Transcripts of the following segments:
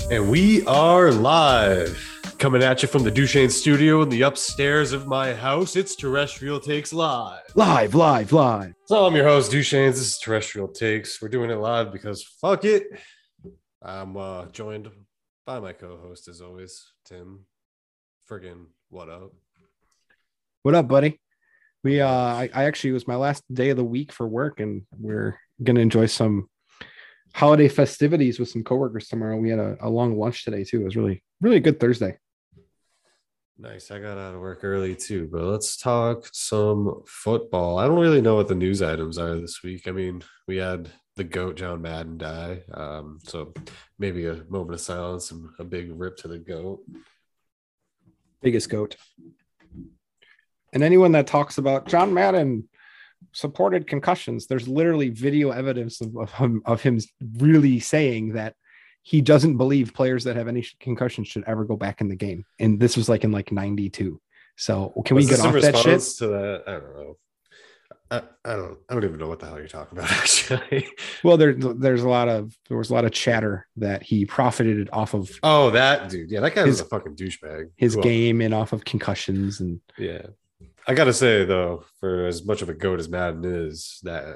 And we are live, coming at you from the Duchesne studio in the upstairs of my house. It's Terrestrial Takes Live. Live. So I'm your host, Duchesne. This is Terrestrial Takes. We're doing it live because fuck it. I'm joined by my co-host, as always, Tim. Friggin' what up? What up, buddy? I actually, it was my last day of the week for work, and we're gonna enjoy some holiday festivities with some coworkers tomorrow. We had a long lunch today too. It was really a good Thursday. Nice. I got out of work early too, but let's talk some football. I don't really know what the news items are this week. I mean, we had the GOAT John Madden die. So maybe a moment of silence and a big rip to the GOAT. Biggest GOAT. And anyone that talks about John Madden supported concussions, there's literally video evidence of him really saying that he doesn't believe players that have any concussions should ever go back in the game. And this was like in 92. So can we get off that shit? To that? I don't know. I don't even know what the hell you're talking about, actually. Well, there was a lot of chatter that he profited off of. Oh, that dude. Yeah, that guy was a fucking douchebag. His game and off of concussions. And yeah. I gotta say though, for as much of a GOAT as Madden is, that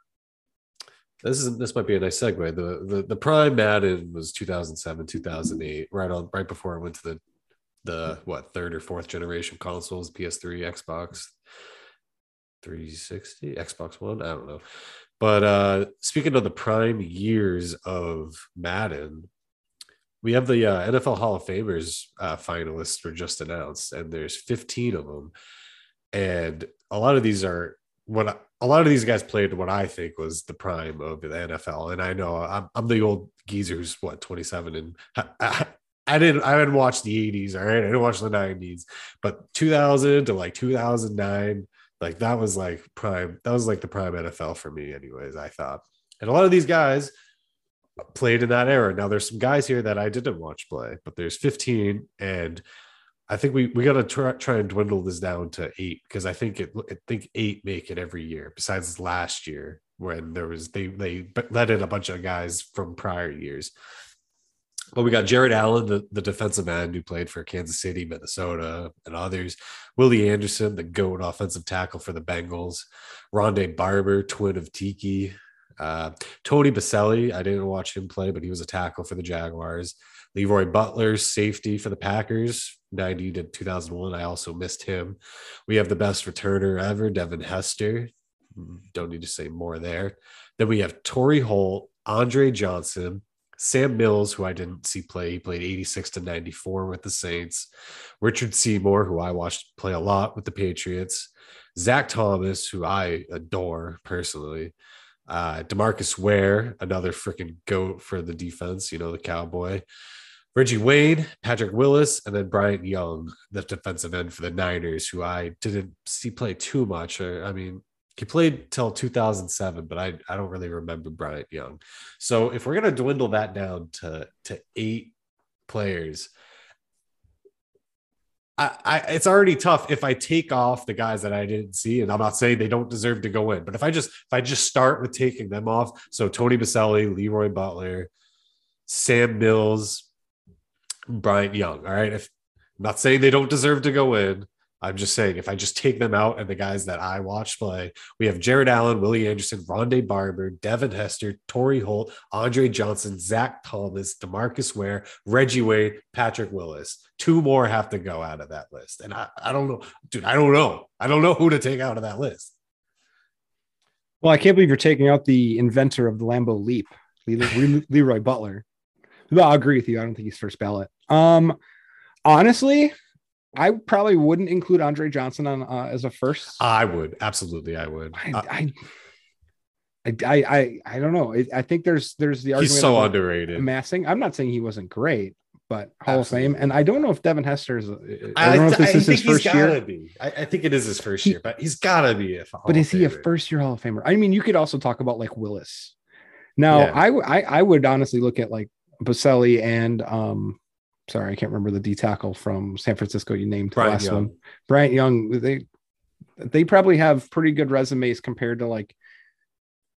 this might be a nice segue. The prime Madden was 2007, 2008, right before it went to the third or fourth generation consoles, PS3, Xbox 360, Xbox One. I don't know. But speaking of the prime years of Madden, we have the NFL Hall of Famers finalists were just announced, and there's 15 of them. And a lot of these guys played what I think was the prime of the NFL. And I know I'm the old geezer who's 27, and I haven't watched the 80s. All right, I didn't watch the 90s, but 2000 to 2009, that was prime. That was the prime NFL for me, anyways. I thought, and a lot of these guys played in that era. Now there's some guys here that I didn't watch play, but there's 15, and I think we got to try and dwindle this down to 8, because I think 8 make it every year. Besides last year when they let in a bunch of guys from prior years. But we got Jared Allen, the defensive end who played for Kansas City, Minnesota, and others. Willie Anderson, the GOAT offensive tackle for the Bengals. Rondé Barber, twin of Tiki. Tony Baselli, I didn't watch him play, but he was a tackle for the Jaguars. Leroy Butler, safety for the Packers, 90 to 2001. I also missed him. We have the best returner ever, Devin Hester. Don't need to say more there. Then we have Torrey Holt, Andre Johnson, Sam Mills, who I didn't see play. He played 86 to 94 with the Saints. Richard Seymour, who I watched play a lot with the Patriots. Zach Thomas, who I adore personally. DeMarcus Ware, another freaking GOAT for the defense, the Cowboy. Reggie Wayne, Patrick Willis, and then Bryant Young, the defensive end for the Niners, who I didn't see play too much. He played till 2007, but I don't really remember Bryant Young. So if we're going to dwindle that down to 8 players, it's already tough if I take off the guys that I didn't see, and I'm not saying they don't deserve to go in, but if I just start with taking them off, so Tony Baselli, Leroy Butler, Sam Mills, Bryant Young, all right? I'm not saying they don't deserve to go in. I'm just saying if I just take them out and the guys that I watched play, we have Jared Allen, Willie Anderson, Rondé Barber, Devin Hester, Torrey Holt, Andre Johnson, Zach Thomas, DeMarcus Ware, Reggie Wayne, Patrick Willis. 2 more have to go out of that list. And I don't know, dude. I don't know. I don't know who to take out of that list. Well, I can't believe you're taking out the inventor of the Lambeau Leap, Leroy Butler. Well, I'll agree with you. I don't think he's first ballot. Honestly, I probably wouldn't include Andre Johnson on as a first. I would. Absolutely. I would. I don't know. I think there's the argument. He's so underrated. Amassing. I'm not saying he wasn't great, but Hall of Fame. And I don't know if Devin Hester is. I don't know if this is his first year. I think it is his first year, but he's got to be. But is he a first year Hall of Famer? I mean, you could also talk about Willis. Now, yeah. I would honestly look at Baselli and sorry, I can't remember the D tackle from San Francisco you named the last one. Bryant Young. They probably have pretty good resumes compared to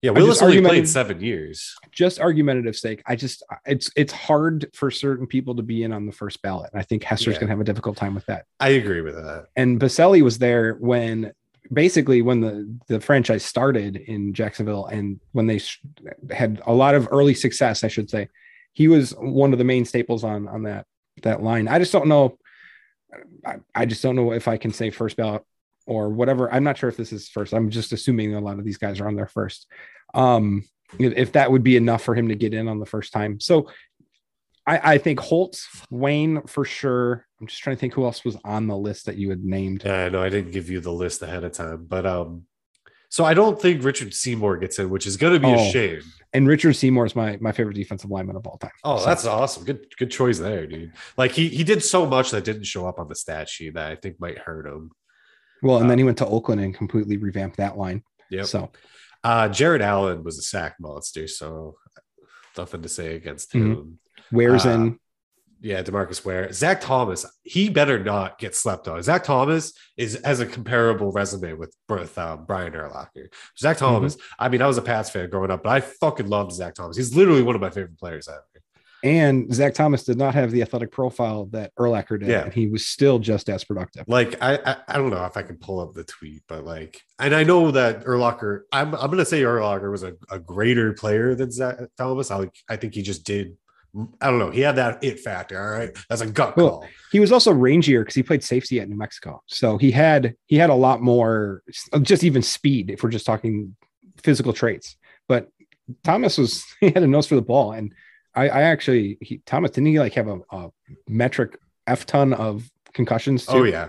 Yeah, Willis only played 7 years. Just argumentative sake. It's hard for certain people to be in on the first ballot. And I think Hester's going to have a difficult time with that. I agree with that. And Baselli was there when the franchise started in Jacksonville, and when they had a lot of early success, I should say. He was one of the main staples on that line. I just don't know. I just don't know if I can say first ballot or whatever. I'm not sure if this is first. I'm just assuming a lot of these guys are on their first. If that would be enough for him to get in on the first time. So I think Holtz, Wayne for sure. I'm just trying to think who else was on the list that you had named. Yeah, no, I didn't give you the list ahead of time, but so I don't think Richard Seymour gets in, which is going to be a shame. And Richard Seymour is my favorite defensive lineman of all time. Oh, so that's awesome. Good choice there, dude. Like he did so much that didn't show up on the stat sheet that I think might hurt him. Well, and then he went to Oakland and completely revamped that line. Yeah. So Jared Allen was a sack monster, so nothing to say against him. Mm-hmm. Where's in? Yeah, DeMarcus Ware. Zach Thomas, he better not get slept on. Zach Thomas has a comparable resume with Brian Urlacher. Zach Thomas, I mean, I was a Pats fan growing up, but I fucking loved Zach Thomas. He's literally one of my favorite players ever. And Zach Thomas did not have the athletic profile that Urlacher did, and he was still just as productive. Like, I don't know if I can pull up the tweet, but like, and I know that Urlacher, I'm going to say Urlacher was a greater player than Zach Thomas. I think he just did. I don't know. He had that it factor. All right. That's a gut call. He was also rangier because he played safety at New Mexico. So he had a lot more, just even speed, if we're just talking physical traits. But Thomas he had a nose for the ball. And Thomas, didn't he like have a metric F ton of concussions too? Oh yeah.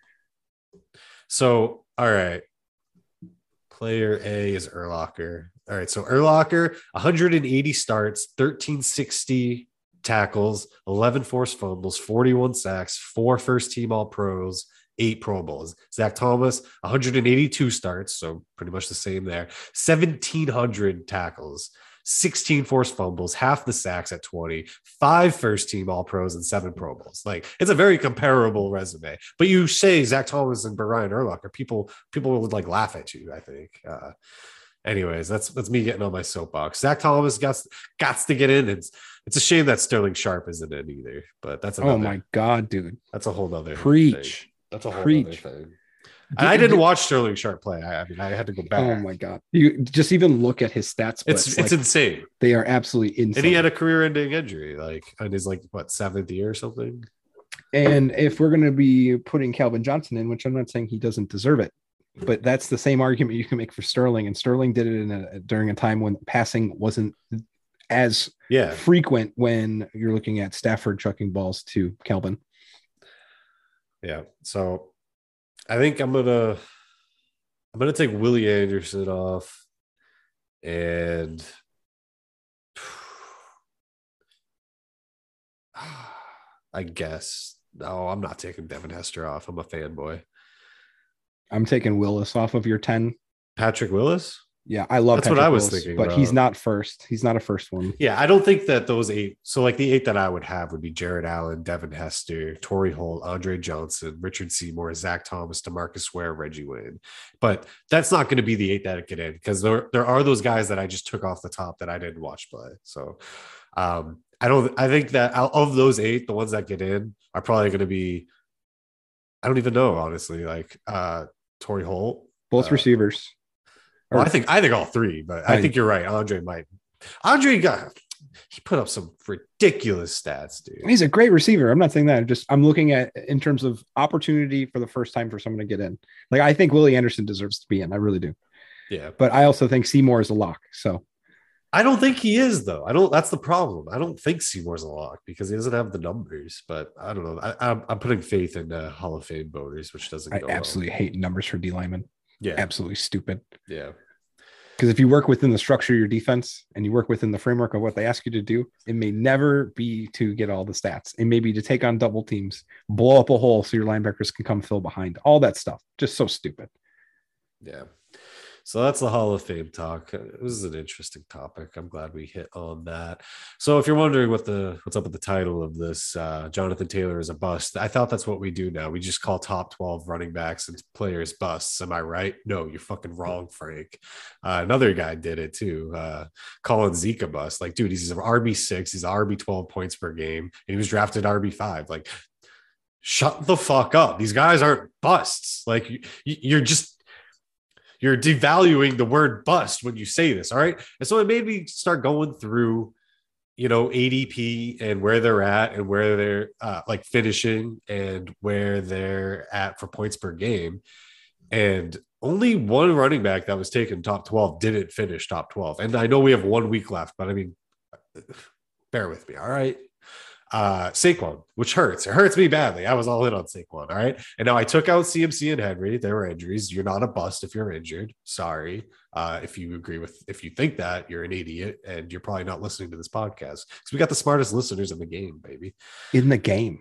So, all right. Player A is Urlacher. All right, so Urlacher, 180 starts, 1360 tackles, 11 forced fumbles, 41 sacks, 4 first-team All-Pros, 8 Pro Bowls. Zach Thomas, 182 starts, so pretty much the same there, 1,700 tackles, 16 forced fumbles, half the sacks at 20, 5 first-team All-Pros, and 7 Pro Bowls. Like, it's a very comparable resume. But you say Zach Thomas and Brian Urlacher, people would like laugh at you, I think. Anyways, that's me getting on my soapbox. Zach Thomas got to get in. It's a shame that Sterling Sharp isn't in either, but that's oh my god, dude, that's a whole nother preach. Thing. That's a whole preach. Other thing. And I didn't watch Sterling Sharp play. I mean, I had to go back. Oh my god, you just even look at his stats. It's insane. They are absolutely insane. And he had a career-ending injury, like on his 7th year or something. And if we're going to be putting Calvin Johnson in, which I'm not saying he doesn't deserve it, but that's the same argument you can make for Sterling. And Sterling did it during a time when passing wasn't as frequent when you're looking at Stafford chucking balls to Calvin. Yeah. So I think I'm gonna take Willie Anderson off, and I guess no, I'm not taking Devin Hester off. I'm a fanboy. I'm taking Willis off of your 10. Patrick Willis? Yeah, I love That's Patrick what I was Willis, thinking. But he's not first. He's not a first one. Yeah, I don't think that those 8. So like the 8 that I would have would be Jared Allen, Devin Hester, Torrey Holt, Andre Johnson, Richard Seymour, Zach Thomas, DeMarcus Ware, Reggie Wayne. But that's not going to be the 8 that get in, because there are those guys that I just took off the top that I didn't watch play. So I think that of those 8, the ones that get in are probably going to be, I don't even know, honestly, like Torrey Holt, both receivers. Well, I think all 3, but I think you're right. Andre he put up some ridiculous stats, dude. He's a great receiver. I'm not saying that. I'm looking at in terms of opportunity for the first time for someone to get in. Like, I think Willie Anderson deserves to be in. I really do. Yeah. But I also think Seymour is a lock. So I don't think he is, though. That's the problem. I don't think Seymour's a lock because he doesn't have the numbers, but I don't know. I'm putting faith in Hall of Fame voters, which doesn't go absolutely hate numbers for D linemen. Yeah. Absolutely stupid. Yeah. Because if you work within the structure of your defense and you work within the framework of what they ask you to do, it may never be to get all the stats. It may be to take on double teams, blow up a hole so your linebackers can come fill behind. All that stuff. Just so stupid. Yeah. So that's the Hall of Fame talk. This is an interesting topic. I'm glad we hit on that. So if you're wondering what's up with the title of this, Jonathan Taylor is a bust. I thought that's what we do now. We just call top 12 running backs and players busts. Am I right? No, you're fucking wrong, Frank. Another guy did it too, calling Zeke a bust. Like, dude, he's an RB6. He's RB 12 points per game, and he was drafted RB5. Like, shut the fuck up. These guys aren't busts. Like, you're devaluing the word bust when you say this. All right. And so it made me start going through, ADP and where they're at and where they're like finishing and where they're at for points per game. And only one running back that was taken top 12 didn't finish top 12. And I know we have 1 week left, but I mean, bear with me. All right. Saquon, which hurts. It hurts me badly. I was all in on Saquon. All right. And now I took out CMC and Henry. There were injuries. You're not a bust if you're injured. Sorry. If you think that, you're an idiot and you're probably not listening to this podcast because we got the smartest listeners in the game, baby. In the game.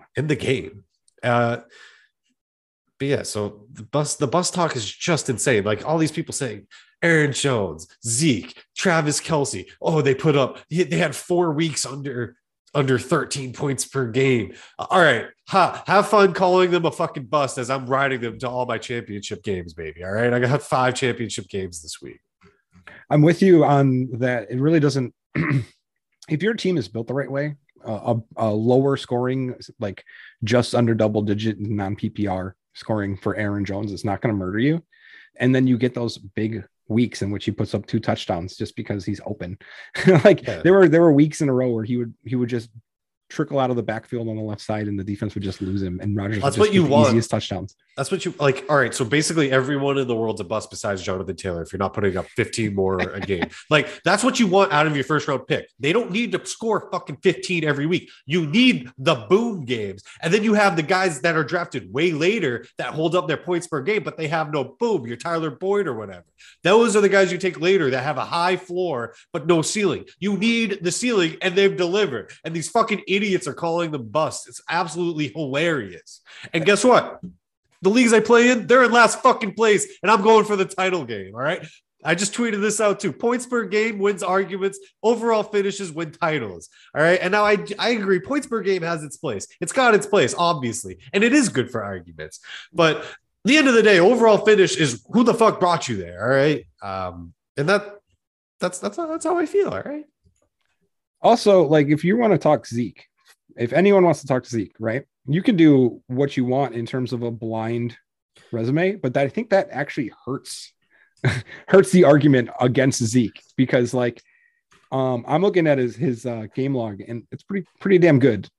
But yeah, so the bus talk is just insane. Like all these people saying Aaron Jones, Zeke, Travis Kelce. Oh, they had 4 weeks under 13 points per game. All right. Have fun calling them a fucking bust as I'm riding them to all my championship games, baby. All right. I got 5 championship games this week. I'm with you on that. It really doesn't, if your team is built the right way, a lower scoring, like just under double digit non PPR scoring for Aaron Jones is not going to murder you. And then you get those big weeks in which he puts up 2 touchdowns just because he's open. There were weeks in a row where he would just trickle out of the backfield on the left side and the defense would just lose him. And Rodgers that's what you want. Easiest touchdowns. That's what you like. All right. So basically everyone in the world's a bust besides Jonathan Taylor. If you're not putting up 15 more a game, like that's what you want out of your first round pick. They don't need to score fucking 15 every week. You need the boom games. And then you have the guys that are drafted way later that hold up their points per game, but they have no boom. Your Tyler Boyd or whatever. Those are the guys you take later that have a high floor, but no ceiling. You need the ceiling and they've delivered. And these fucking idiots are calling them busts. It's absolutely hilarious. And guess what? The leagues I play in, they're in last fucking place, and I'm going for the title game. All right. I just tweeted this out too. Points per game wins arguments. Overall finishes win titles. All right. And now I agree. Points per game has its place. It's got its place, obviously. And it is good for arguments. But at the end of the day, overall finish is who the fuck brought you there. All right. And that's how I feel. All right. Also, like if you want to talk Zeke, if anyone wants to talk to Zeke, right, you can do what you want in terms of a blind resume, but I think that actually hurts the argument against Zeke because like I'm looking at his game log and it's pretty damn good.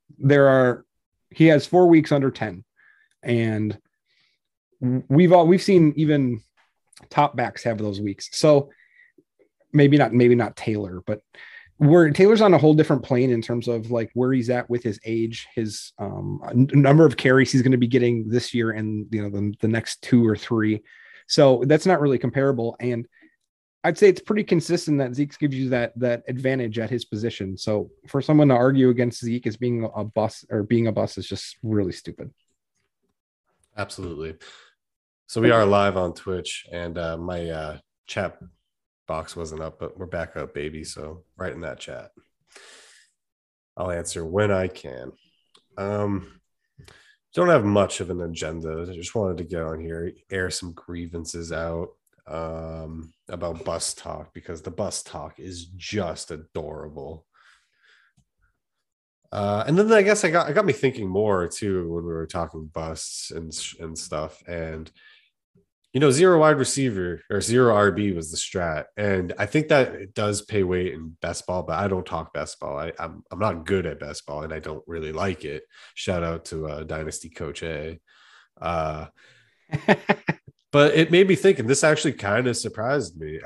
He has 4 weeks under 10, and we've seen even top backs have those weeks. So maybe not Taylor, but where Taylor's on a whole different plane in terms of like where he's at with his age, his number of carries he's going to be getting this year and the next 2 or 3. So that's not really comparable. And I'd say it's pretty consistent that Zeke gives you that advantage at his position. So for someone to argue against Zeke as being a bust is just really stupid. Absolutely. So we are live on Twitch and my chat box wasn't up, but we're back up, baby. So right in that chat. I'll answer when I can. Don't have much of an agenda. I just wanted to get on here, air some grievances out about bus talk because the bus talk is just adorable. And then I guess I got me thinking more too when we were talking busts and stuff. And zero wide receiver or zero RB was the strat. And I think that it does pay weight in best ball, but I don't talk best ball. I'm not good at best ball and I don't really like it. Shout out to Dynasty Coach A. But it made me think, and this actually kind of surprised me.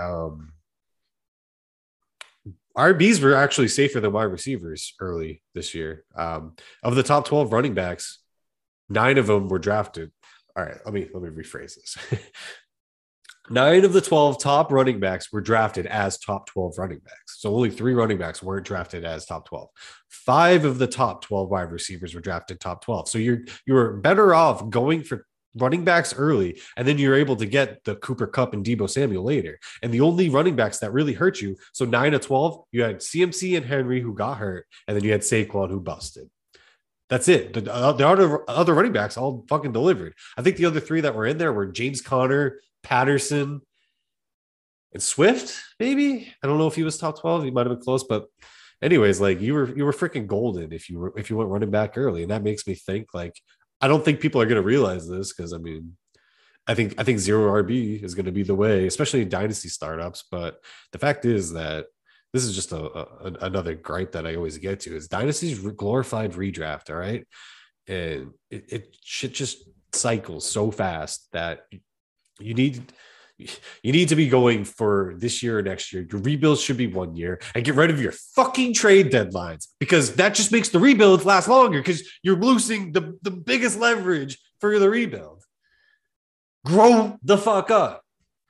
RBs were actually safer than wide receivers early this year. Of the top 12 running backs, 9 of them were drafted. All right, let me rephrase this. 9 of the 12 top running backs were drafted as top 12 running backs. So only 3 running backs weren't drafted as top 12. 5 of the top 12 wide receivers were drafted top 12. So you were better off going for running backs early, and then you're able to get the Cooper Kupp and Deebo Samuel later. And the only running backs that really hurt you, so 9 to 12, you had CMC and Henry who got hurt, and then you had Saquon who busted. That's it. The other running backs all fucking delivered. I think the other three that were in there were James Conner, Patterson, and Swift, maybe. I don't know if he was top 12. He might have been close, but anyways, like you were freaking golden if you went running back early. And that makes me think, like, I don't think people are going to realize this because, I mean, I think zero RB is going to be the way, especially in dynasty startups. But the fact is that this is just another gripe that I always get to is dynasty's glorified redraft. All right. And it shit just cycles so fast that you need to be going for this year or next year. Your rebuilds should be 1 year, and get rid of your fucking trade deadlines, because that just makes the rebuilds last longer because you're losing the biggest leverage for the rebuild. Grow the fuck up.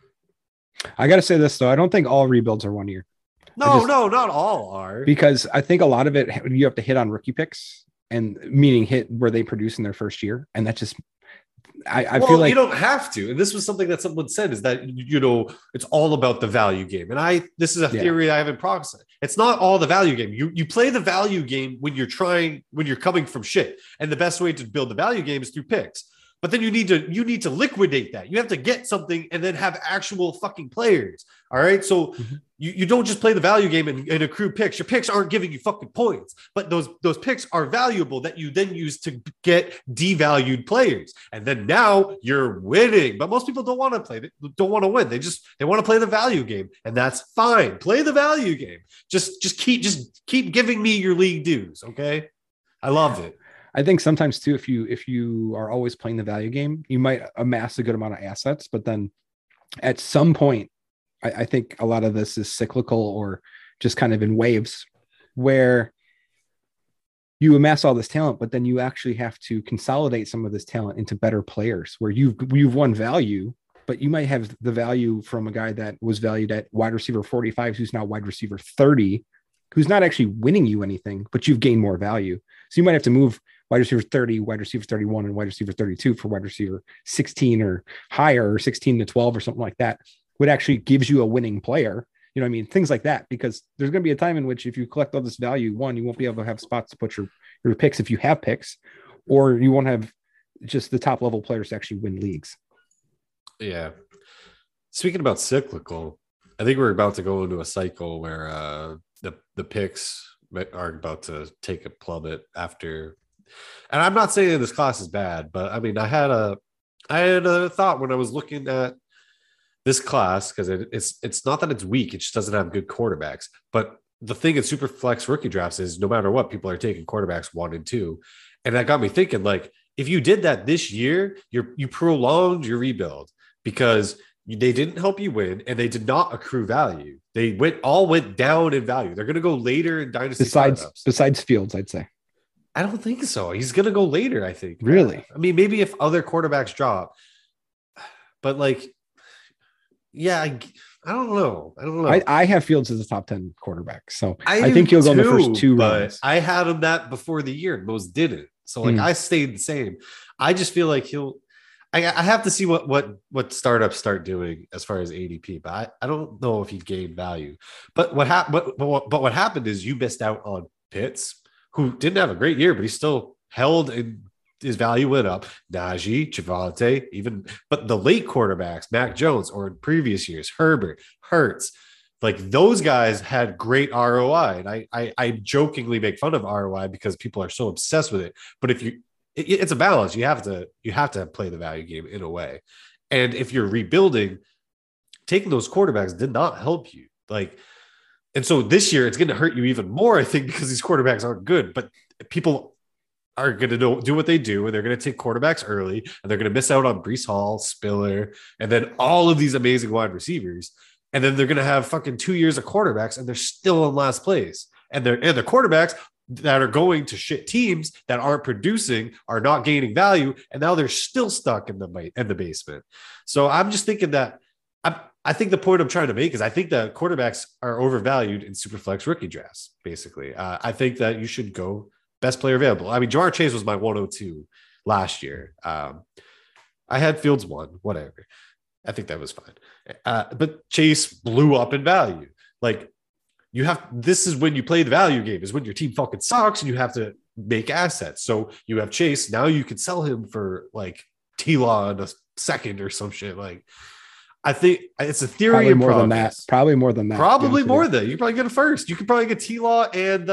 I got to say this, though. I don't think all rebuilds are 1 year. No, not all are. Because I think a lot of it, you have to hit on rookie picks, and meaning hit where they produce in their first year. And that just, I feel like you don't have to. And this was something that someone said, is that, you know, it's all about the value game. And this is a theory I haven't processed. It's not all the value game. You play the value game when you're coming from shit. And the best way to build the value game is through picks. But then you need to liquidate that. You have to get something and then have actual fucking players. All right. So you don't just play the value game and accrue picks. Your picks aren't giving you fucking points, but those picks are valuable that you then use to get devalued players. And then now you're winning. But most people don't want to play. They don't want to win. They want to play the value game, and that's fine. Play the value game. Just keep giving me your league dues. Okay. I love it. I think sometimes too, if you are always playing the value game, you might amass a good amount of assets, but then at some point, I think a lot of this is cyclical or just kind of in waves, where you amass all this talent, but then you actually have to consolidate some of this talent into better players, where you've won value, but you might have the value from a guy that was valued at wide receiver 45, who's now wide receiver 30, who's not actually winning you anything, but you've gained more value. So you might have to move wide receiver 30, wide receiver 31, and wide receiver 32 for wide receiver 16 or higher, or 16 to 12 or something like that, what actually gives you a winning player. You know what I mean? Things like that, because there's going to be a time in which if you collect all this value, one, you won't be able to have spots to put your picks if you have picks, or you won't have just the top level players to actually win leagues. Yeah. Speaking about cyclical, I think we're about to go into a cycle where the picks are about to take a plummet after. And I'm not saying this class is bad, but I mean, I had a thought when I was looking at this class, because it's not that it's weak, it just doesn't have good quarterbacks. But the thing in super flex rookie drafts is no matter what, people are taking quarterbacks 1 and 2. And that got me thinking, like, if you did that this year, you prolonged your rebuild, because they didn't help you win and they did not accrue value. They went down in value. They're going to go later in dynasty besides Fields, I'd say. I don't think so. He's going to go later, I think. Really? I mean, maybe if other quarterbacks drop, but like, yeah, I don't know. I have Fields as a top 10 quarterback. So I think he'll go in the first 2 rounds. I had him that before the year, and most didn't. So like I stayed the same. I just feel like I have to see what startups start doing as far as ADP, but I don't know if he gained value. But what happened is you missed out on Pitts, who didn't have a great year, but he still held, and his value went up. Najee, Javonte, but the late quarterbacks, Mac Jones, or in previous years, Herbert, Hurts, like those guys had great ROI. And I jokingly make fun of ROI because people are so obsessed with it. But it's a balance. You have to play the value game in a way. And if you're rebuilding, taking those quarterbacks did not help you. And so this year it's going to hurt you even more, I think, because these quarterbacks aren't good. But people are going to do what they do, and they're going to take quarterbacks early, and they're going to miss out on Breece Hall, Spiller, and then all of these amazing wide receivers. And then they're going to have fucking 2 years of quarterbacks, and they're still in last place. And the quarterbacks that are going to shit teams that aren't producing are not gaining value, and now they're still stuck in the basement. So I'm just thinking that I think the point I'm trying to make is I think that quarterbacks are overvalued in superflex rookie drafts. Basically, I think that you should go best player available. I mean, Ja'Marr Chase was my 102 last year. I had Fields 1, whatever. I think that was fine. But Chase blew up in value. Like, this is when you play the value game, is when your team fucking sucks and you have to make assets. So you have Chase. Now you can sell him for like T-Law in a second or some shit. Like, I think it's a theory. Probably more than that. Probably more than that. Probably more than that. You probably get a first. You could probably get T-Law and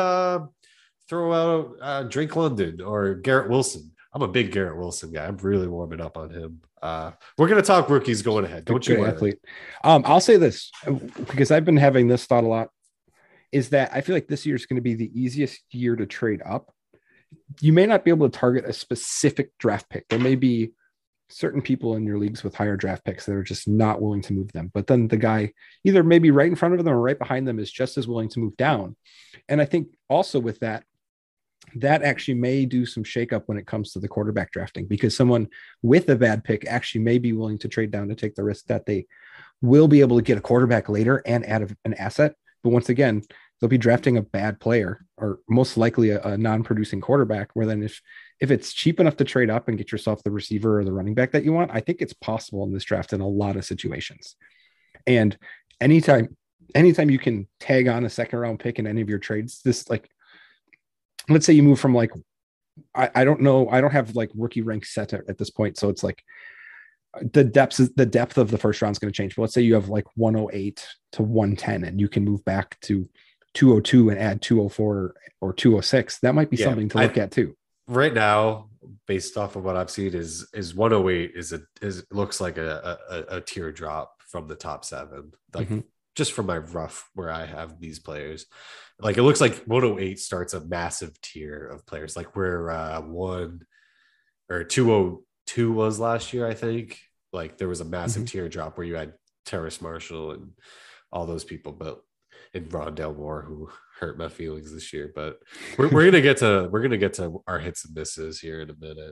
throw out Drake London or Garrett Wilson. I'm a big Garrett Wilson guy. I'm really warming up on him. We're going to talk rookies going ahead. Don't you worry. Athlete. I'll say this because I've been having this thought a lot, is that I feel like this year is going to be the easiest year to trade up. You may not be able to target a specific draft pick. There may be certain people in your leagues with higher draft picks that are just not willing to move them. But then the guy either maybe right in front of them or right behind them is just as willing to move down. And I think also with that actually may do some shakeup when it comes to the quarterback drafting, because someone with a bad pick actually may be willing to trade down to take the risk that they will be able to get a quarterback later and add an asset. But once again, they'll be drafting a bad player, or most likely a non-producing quarterback, where then if it's cheap enough to trade up and get yourself the receiver or the running back that you want, I think it's possible in this draft in a lot of situations. And anytime you can tag on a second round pick in any of your trades, this, like, let's say you move from like, I don't know, I don't have like rookie rank set at this point. So it's like the depth of the first round is going to change. But let's say you have like 108 to 110 and you can move back to 202 and add 204 or 206. That might be something to look at too. Right now, based off of what I've seen, is 108 looks like a tear drop from the top 7. Like, just from my rough where I have these players, like it looks like 108 starts a massive tier of players, like where 1 or 202 was last year. I think like there was a massive tier drop where you had Terrace Marshall and all those people, but and Rondale Moore, who hurt my feelings this year. But we're gonna get to our hits and misses here in a minute.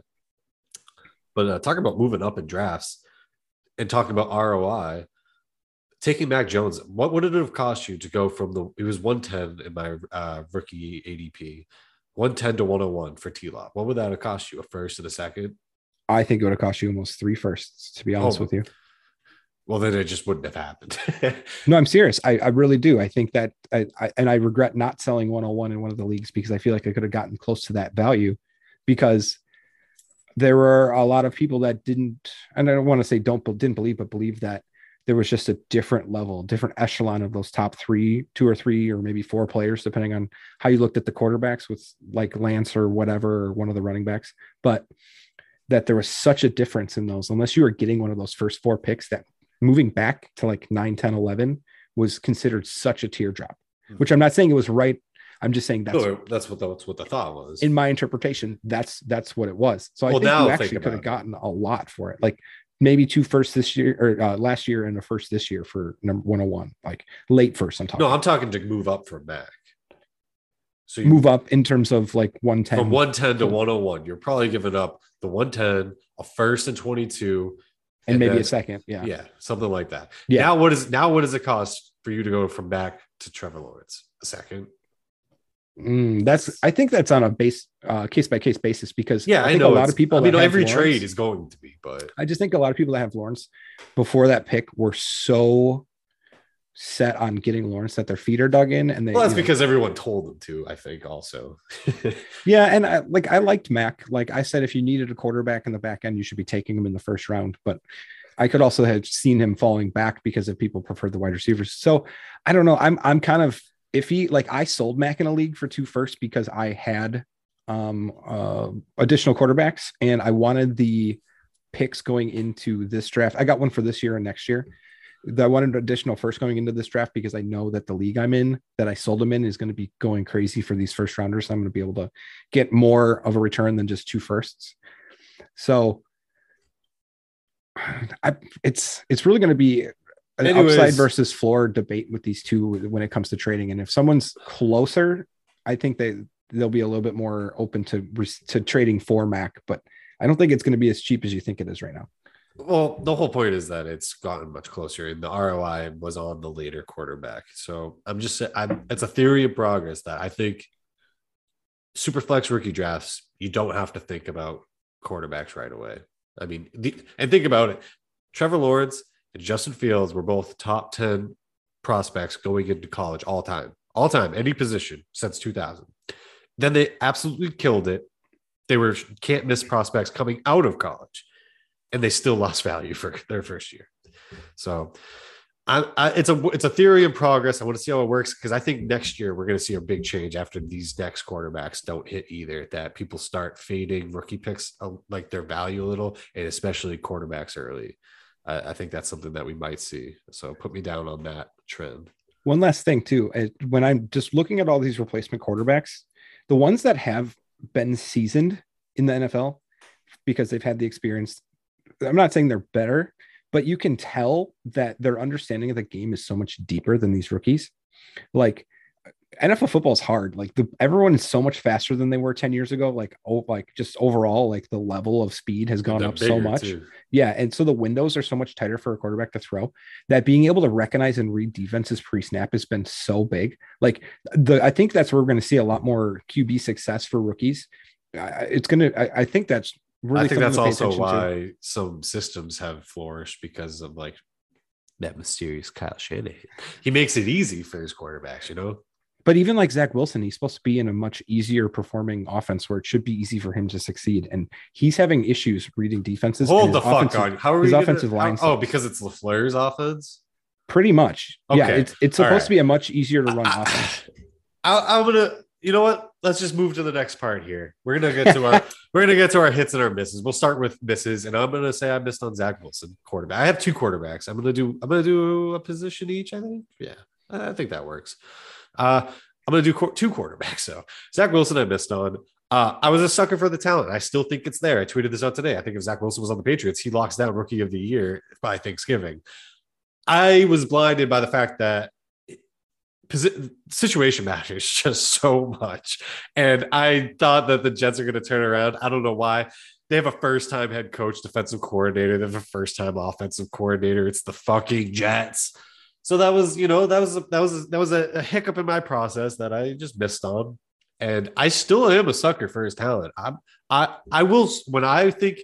But talking about moving up in drafts and talking about ROI. Taking Mac Jones, what would it have cost you to go from it was 110 in my rookie ADP, 110 to 101 for T-Law? What would that have cost you? A first and a second? I think it would have cost you almost 3 firsts, to be honest with you. Well, then it just wouldn't have happened. No, I'm serious. I really do. I think that I regret not selling 101 in one of the leagues, because I feel like I could have gotten close to that value, because there were a lot of people that didn't, and I don't want to say didn't believe, but believe that there was just a different level, different echelon of those top 2 or 3, or maybe 4 players, depending on how you looked at the quarterbacks, with like Lance or whatever, or one of the running backs. But that there was such a difference in those, unless you were getting one of those first 4 picks, that moving back to like 9, 10, 11 was considered such a teardrop, which I'm not saying it was right. I'm just saying that's what the thought was. In my interpretation, that's what it was. So I think you actually could have gotten a lot for it. Like, maybe 2 firsts this year, or last year, and a first this year for number 101, like late first. I'm talking to move up from Mac. So you move up in terms of like 110 from 110 to 101. You're probably giving up the 110, a first and 22, and maybe a second. Yeah, something like that. Yeah. Now what does it cost for you to go from Mac to Trevor Lawrence? A second. I think that's on a case by case basis, because I know a lot of people. Every trade is going to be, but I just think a lot of people that have Lawrence before that pick were so set on getting Lawrence that their feet are dug in, and that's because everyone told them to. I think also. Yeah, and I liked Mac. Like I said, if you needed a quarterback in the back end, you should be taking him in the first round. But I could also have seen him falling back because if people preferred the wide receivers. So I don't know. I'm kind of. If I sold Mac in a league for 2 firsts because I had additional quarterbacks and I wanted the picks going into this draft. I got one for this year and next year. I wanted additional first going into this draft because I know that the league I'm in, that I sold them in, is going to be going crazy for these first rounders. So I'm going to be able to get more of a return than just 2 firsts. So it's really going to be an upside versus floor debate with these two when it comes to trading. And if someone's closer, I think they'll be a little bit more open to trading for Mac, but I don't think it's going to be as cheap as you think it is right now. Well, the whole point is that it's gotten much closer, and the ROI was on the later quarterback. So it's a theory of progress that I think Superflex rookie drafts, you don't have to think about quarterbacks right away. I mean, and think about it. Trevor Lawrence and Justin Fields were both top 10 prospects going into college all time, any position since 2000. Then they absolutely killed it. They were can't miss prospects coming out of college, and they still lost value for their first year. So it's a theory in progress. I want to see how it works because I think next year we're going to see a big change after these next quarterbacks don't hit either. That people start fading rookie picks like their value a little, and especially quarterbacks early. I think that's something that we might see. So put me down on that trend. One last thing too, when I'm just looking at all these replacement quarterbacks, the ones that have been seasoned in the NFL because they've had the experience, I'm not saying they're better, but you can tell that their understanding of the game is so much deeper than these rookies. Like NFL football is hard. Like everyone is so much faster than they were 10 years ago. Like just overall, like the level of speed has gone up so much. Too. Yeah. And so the windows are so much tighter for a quarterback to throw that being able to recognize and read defenses pre-snap has been so big. Like I think that's where we're going to see a lot more QB success for rookies. I think that's really, I think that's also why some systems have flourished because of like that mysterious Kyle Shanahan. He makes it easy for his quarterbacks, you know? But even like Zach Wilson, he's supposed to be in a much easier performing offense where it should be easy for him to succeed. And he's having issues reading defenses. Hold the fuck on. How are we offensive line? Oh, because it's LaFleur's offense? Pretty much. Okay. Yeah, it's supposed to be a much easier to run offense. I'm gonna, you know what? Let's just move to the next part here. We're gonna get to our hits and our misses. We'll start with misses, and I'm gonna say I missed on Zach Wilson, quarterback. I have two quarterbacks. I'm gonna do a position each. I think. Yeah, I think that works. I'm going to do two quarterbacks. So Zach Wilson, I missed on. I was a sucker for the talent. I still think it's there. I tweeted this out today. I think if Zach Wilson was on the Patriots, he locks down rookie of the year by Thanksgiving. I was blinded by the fact that situation matters just so much. And I thought that the Jets are going to turn around. I don't know why. They have a first-time head coach, defensive coordinator. They have a first-time offensive coordinator. It's the fucking Jets. So that was a hiccup in my process that I just missed on, and I still am a sucker for his talent. I will when I think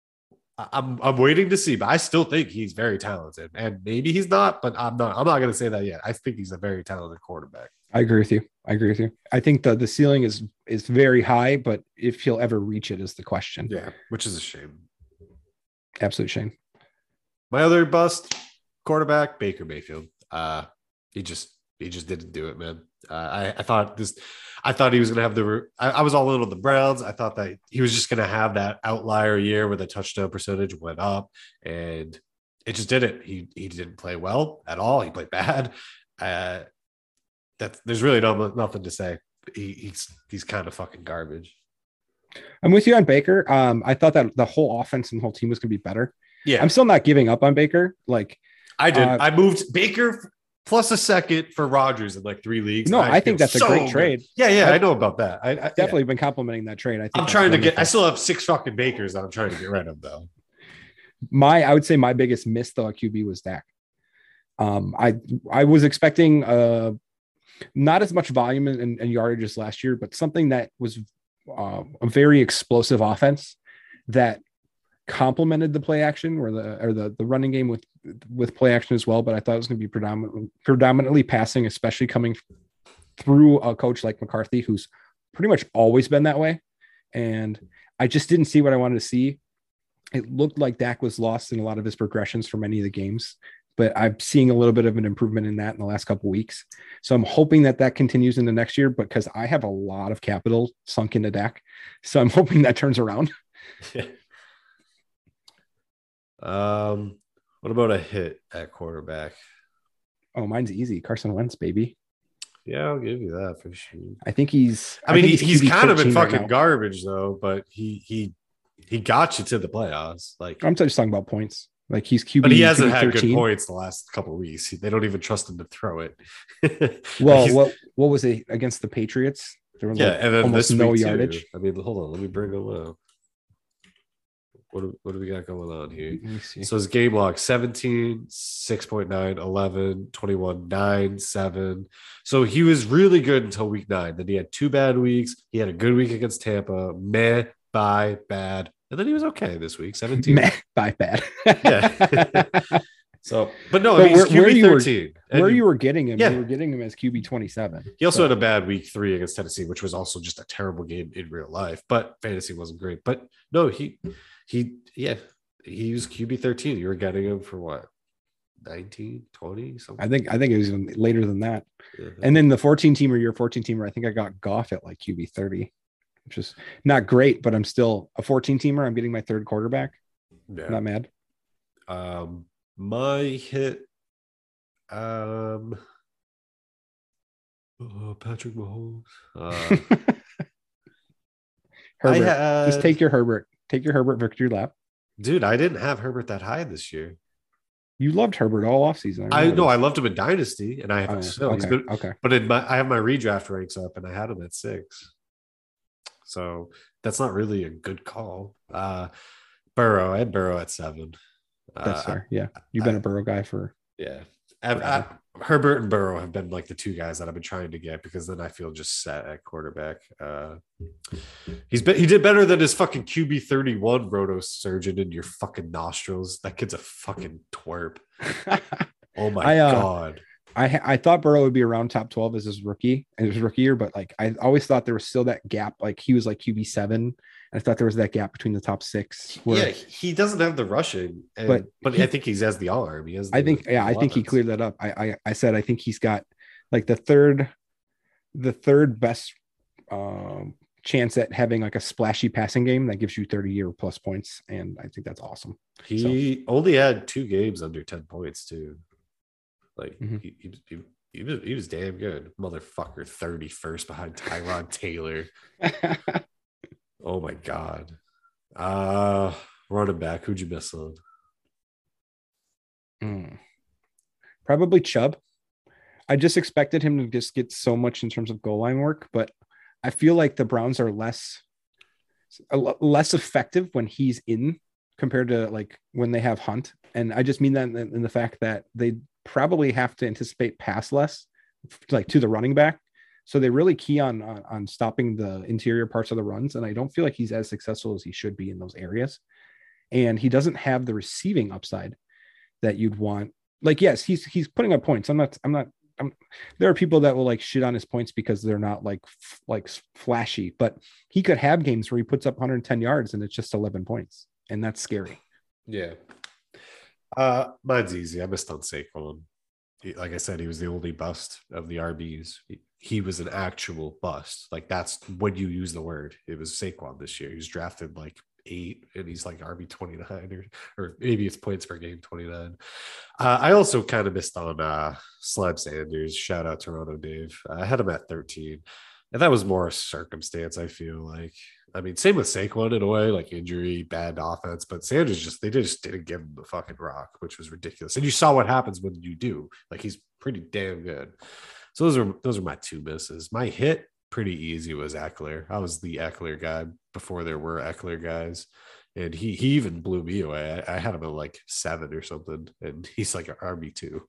I'm waiting to see, but I still think he's very talented, and maybe he's not, but I'm not going to say that yet. I think he's a very talented quarterback. I agree with you. I think the ceiling is very high, but if he'll ever reach it is the question. Yeah, which is a shame. Absolute shame. My other bust. Quarterback Baker Mayfield. He just didn't do it, man. I thought he was going to have I was all in on the Browns. I thought that he was just going to have that outlier year where the touchdown percentage went up, and it just didn't. He didn't play well at all. He played bad. There's really nothing to say. He's kind of fucking garbage. I'm with you on Baker. I thought that the whole offense and the whole team was going to be better. Yeah, I'm still not giving up on Baker. Like. I did. I moved Baker plus a second for Rodgers in like 3 leagues. No, I think that's a great trade. Yeah, I know about that. I definitely been complimenting that trade. I'm trying to I still have 6 fucking Bakers that I'm trying to get rid of, though. I would say my biggest miss though at QB was Dak. I was expecting not as much volume and yardage as last year, but something that was a very explosive offense that complemented the play action or the running game with play action as well. But I thought it was going to be predominantly passing, especially coming through a coach like McCarthy, who's pretty much always been that way. And I just didn't see what I wanted to see. It looked like Dak was lost in a lot of his progressions for many of the games, but I'm seeing a little bit of an improvement in that in the last couple of weeks. So I'm hoping that continues into next year, because I have a lot of capital sunk into Dak. So I'm hoping that turns around. What about a hit at quarterback? Oh, mine's easy. Carson Wentz, baby. Yeah, I'll give you that for sure. I think he's kind of in fucking garbage though, but he got you to the playoffs. Like, I'm just talking about points. Like he's QB, but he hasn't had good points the last couple of weeks. They don't even trust him to throw it. Well, what was it against the Patriots? There was and then almost no yardage. I mean, hold on, let me bring him up. What do we got going on here? So his game log 17, 6.9, 11, 21, 9, 7. So he was really good until week 9. Then he had 2 bad weeks. He had a good week against Tampa. Meh, bye, bad, And then he was okay this week, 17. By bad. Yeah. So, but no, But I mean, he's QB 13. Where you were getting him, Yeah. you were getting him as QB 27. He also had a bad week 3 against Tennessee, which was also just a terrible game in real life. But fantasy wasn't great. But no, he was QB 13. You were getting him for what? 19, 20, something. I think it was even later than that. Mm-hmm. And then the 14 teamer, your 14 teamer, I think I got Goff at like QB 30, which is not great, but I'm still a 14 teamer. I'm getting my third quarterback. Yeah. Not mad. My hit, Patrick Mahomes. Herbert. Just take your Herbert victory lap. Dude, I didn't have Herbert that high this year. You loved Herbert all offseason. I know I loved him in Dynasty, and I have still. Okay. But I have my redraft ranks up, and I had him at 6. So that's not really a good call. Burrow, I had Burrow at 7. That's fair. Yeah, you've been a Burrow guy for. Yeah, Herbert and Burrow have been like the two guys that I've been trying to get because then I feel just set at quarterback. He did better than his fucking QB 31 roto surgeon in your fucking nostrils. That kid's a fucking twerp. Oh my god. I thought Burrow would be around top 12 as his rookie year, but like I always thought there was still that gap. Like he was like QB 7. I thought there was that gap between the top 6. Yeah, he doesn't have the rushing, but I think he has the arm. I think he cleared that up. I said I think he's got like the third best chance at having like a splashy passing game that gives you 30-year plus points, and I think that's awesome. He only had 2 games under 10 points too. Like he was damn good, motherfucker. 31st behind Tyrod Taylor. Oh my god. Running back, who'd you miss on? Probably Chubb. I just expected him to just get so much in terms of goal line work, but I feel like the Browns are less effective when he's in compared to like when they have Hunt. And I just mean that in the fact that they probably have to anticipate pass less, like to the running back. So they really key on stopping the interior parts of the runs. And I don't feel like he's as successful as he should be in those areas. And he doesn't have the receiving upside that you'd want. Like, yes, he's putting up points. There are people that will like shit on his points because they're not like flashy, but he could have games where he puts up 110 yards and it's just 11 points. And that's scary. Yeah. Mine's easy. I missed on Saquon. Like I said, he was the only bust of the RBs. He was an actual bust. Like that's when you use the word. It was Saquon this year. He was drafted like 8 and he's like RB 29 or maybe it's points per game 29. I also kind of missed on Slime Sanders. Shout out Toronto Dave. I had him at 13. And that was more circumstance, I feel like. I mean, same with Saquon in a way, like injury, bad offense, but Sanders they just didn't give him the fucking rock, which was ridiculous. And you saw what happens when you do. Like he's pretty damn good. So those are my 2 misses. My hit, pretty easy, was Eckler. I was the Eckler guy before there were Eckler guys. And he even blew me away. I had him at like 7 or something, and he's like an RB2.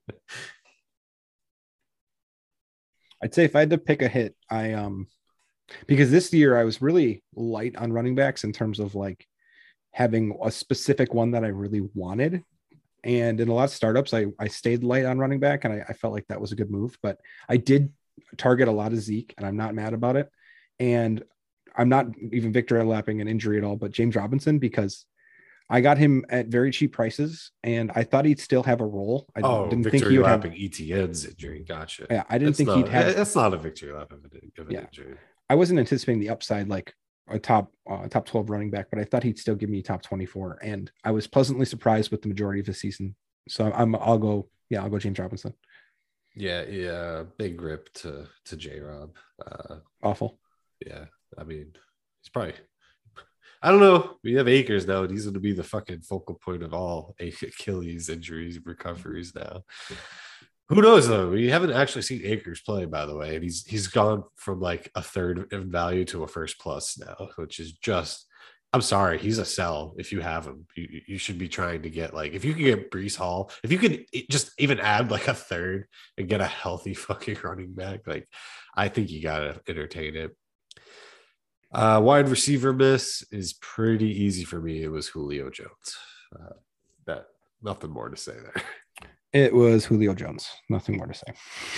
I'd say if I had to pick a hit, because this year I was really light on running backs in terms of like having a specific one that I really wanted. And in a lot of startups, I stayed light on running back, and I felt like that was a good move. But I did target a lot of Zeke, and I'm not mad about it. And I'm not even victory lapping an injury at all, but James Robinson, because I got him at very cheap prices, and I thought he'd still have a role. I didn't think he would have ETN's injury. Gotcha. Yeah, I didn't think he'd have. That's not a victory lap of an injury. I wasn't anticipating the upside like a top 12 running back, but I thought he'd still give me top 24, and I was pleasantly surprised with the majority of the season. So I'll go James Robinson. Yeah, big grip to J-Rob. Awful. Yeah, I mean, he's probably. I don't know. We have Akers now, and he's going to be the fucking focal point of all Achilles injuries, recoveries now. Who knows though? We haven't actually seen Akers play, by the way, and he's gone from like a third in value to a first plus now, which is just. I'm sorry, he's a sell. If you have him, you should be trying to get like if you can get Breece Hall, if you could just even add like a third and get a healthy fucking running back, like I think you gotta entertain it. Wide receiver miss is pretty easy for me. It was Julio Jones. That nothing more to say there. It was Julio Jones. Nothing more to say.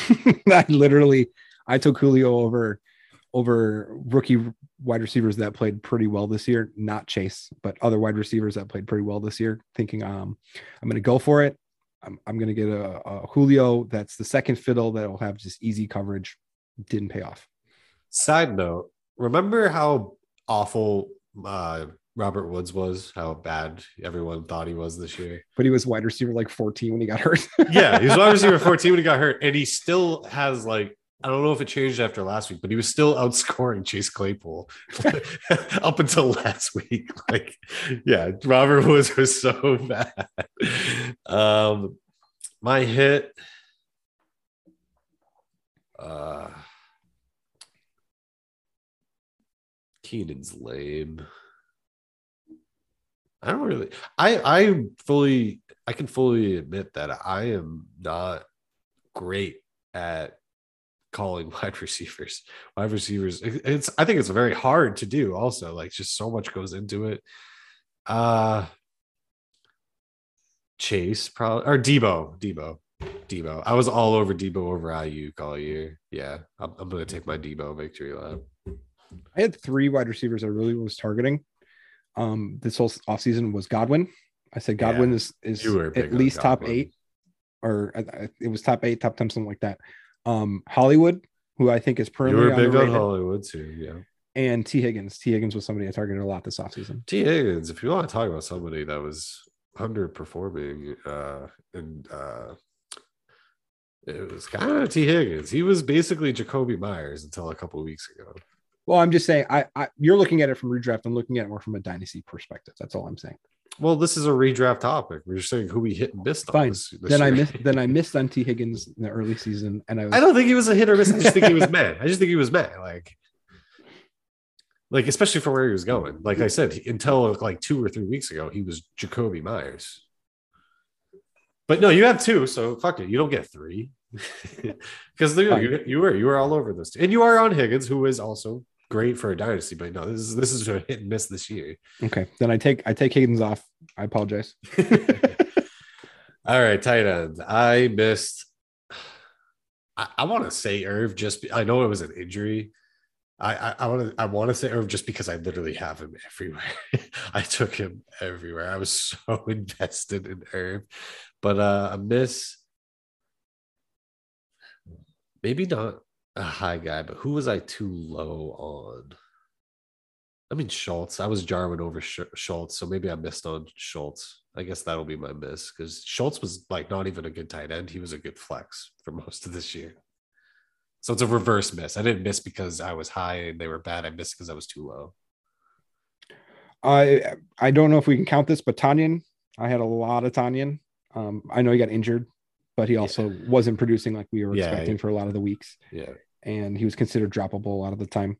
I took Julio over rookie wide receivers that played pretty well this year. Not Chase, but other wide receivers that played pretty well this year. Thinking, I'm going to go for it. I'm going to get a Julio that's the second fiddle that will have just easy coverage. Didn't pay off. Side note: remember how awful Robert Woods was? How bad everyone thought he was this year. But he was wide receiver like 14 when he got hurt. Yeah, he was wide receiver 14 when he got hurt, and he still has like, I don't know if it changed after last week, but he was still outscoring Chase Claypool up until last week. Like, yeah, Robert Woods was so bad. My hit. Keenan's lame. I don't really. I can fully admit that I am not great at calling wide receivers. I think it's very hard to do. Also, like, just so much goes into it. Chase probably, or Debo. I was all over Debo over Ayuk all year. Yeah, I'm gonna take my Debo victory lap. I had 3 wide receivers I really was targeting. This whole offseason was Godwin. I said Godwin is at least top 8, or it was top 8, top 10, something like that. Hollywood, who I think is permanently you were big on Hollywood too, yeah. And T. Higgins. T. Higgins was somebody I targeted a lot this offseason. T. Higgins, if you want to talk about somebody that was underperforming, it was kind of T. Higgins. He was basically Jacoby Myers until a couple of weeks ago. Well, I'm just saying, you're looking at it from redraft. I'm looking at it more from a dynasty perspective. That's all I'm saying. Well, this is a redraft topic. We're just saying who we hit and missed. Fine. This then I missed on T. Higgins in the early season, and I don't think he was a hit or miss. I just think he was mad. Like especially for where he was going. Like I said, until like 2 or 3 weeks ago, he was Jacoby Myers. But no, you have 2, so fuck it. You don't get 3 because you were all over this, and you are on Higgins, who is also great for a dynasty. But no, this is a hit and miss this year. Okay, then I take Higgins off. I apologize. All right, tight end. I missed. I want to say Irv. I know it was an injury. I want to say Irv just because I literally have him everywhere. I took him everywhere. I was so invested in Irv, but a miss. Maybe not a high guy, but who was I too low on? I mean, Schultz. I was Jarwin over Schultz, so maybe I missed on Schultz. I guess that'll be my miss because Schultz was like not even a good tight end. He was a good flex for most of this year. So it's a reverse miss. I didn't miss because I was high and they were bad. I missed because I was too low. I don't know if we can count this, but Tanyan, I had a lot of Tanyan. I know he got injured, but he also wasn't producing like we were expecting for a lot of the weeks. Yeah. And he was considered droppable a lot of the time.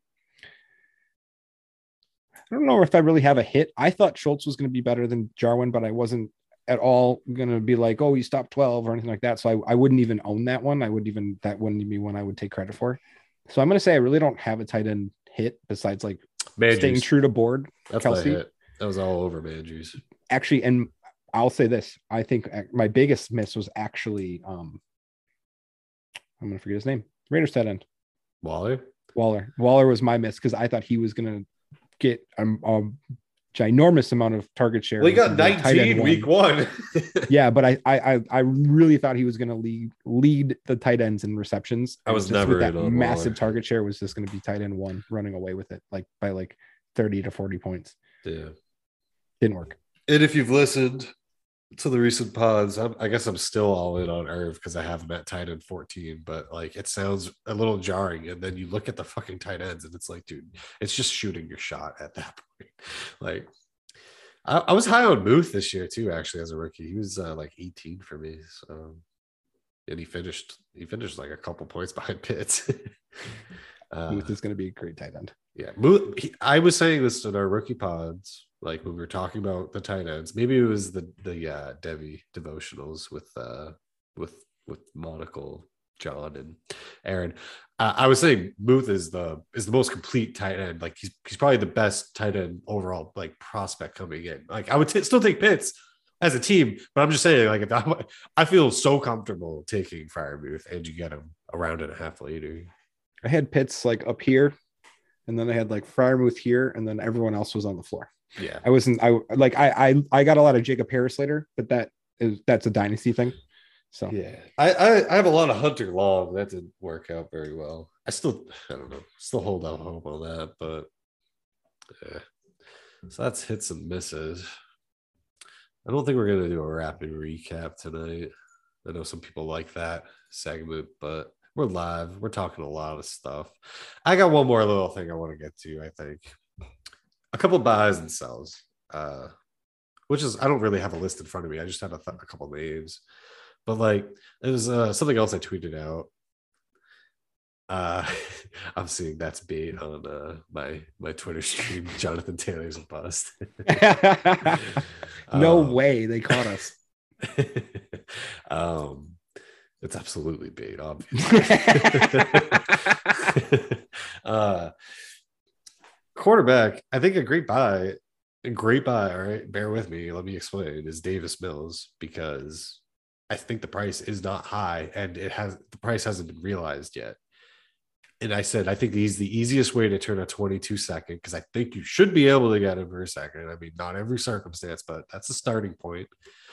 I don't know if I really have a hit. I thought Schultz was going to be better than Jarwin, but I wasn't at all going to be like, oh, he stopped 12 or anything like that. So I wouldn't even own that one. That wouldn't be one I would take credit for. So I'm going to say I really don't have a tight end hit besides like staying true to board. That's Kelsey. My hit. That was all over Mandrews. Actually, and I'll say this. I think my biggest miss was actually, I'm going to forget his name. Raiders tight end. Waller was my miss because I thought he was going to get a ginormous amount of target share. Well, he got 19 week 1. Yeah, but I really thought he was going to lead the tight ends in receptions. I was never that massive target share was just going to be tight end 1 running away with it like by like 30 to 40 points. Yeah, didn't work. And if you've listened to the recent pods, I guess I'm still all in on Irv because I have him at tight end 14, but like it sounds a little jarring. And then you look at the fucking tight ends and it's like, dude, it's just shooting your shot at that point. Like I was high on Muth this year too, actually, as a rookie. He was like 18 for me. So, and he finished like a couple points behind Pitts. Muth is going to be a great tight end. Yeah. I was saying this in our rookie pods, like when we were talking about the tight ends. Maybe it was the Devi devotionals with Monocle John and Aaron. I was saying Muth is the most complete tight end. Like he's probably the best tight end overall, like prospect coming in. Like I would still take Pitts as a team, but I'm just saying, like if I feel so comfortable taking Freiermuth, and you get him a round and a half later. I had Pitts like up here, and then I had like Freiermuth here, and then everyone else was on the floor. Yeah, I got a lot of Jacob Harris later, but that's a dynasty thing. So yeah, I have a lot of Hunter Long. That didn't work out very well. I don't know, still hold out hope on that, but yeah. So that's hits and misses. I don't think we're gonna do a rapid recap tonight. I know some people like that segment, but we're live. We're talking a lot of stuff. I got one more little thing I want to get to. I think a couple of buys and sells, which is I don't really have a list in front of me. I just had a couple of names. But like it was something else I tweeted out. I'm seeing that's bait on my Twitter stream. Jonathan Taylor's a bust. No way they caught us. It's absolutely bait, obviously. Quarterback, I think a great buy. All right, bear with me. Let me explain. Is Davis Mills, because I think the price is not high, and the price hasn't been realized yet. And I said, I think he's the easiest way to turn a 22 second, because I think you should be able to get him for a second. I mean, not every circumstance, but that's a starting point.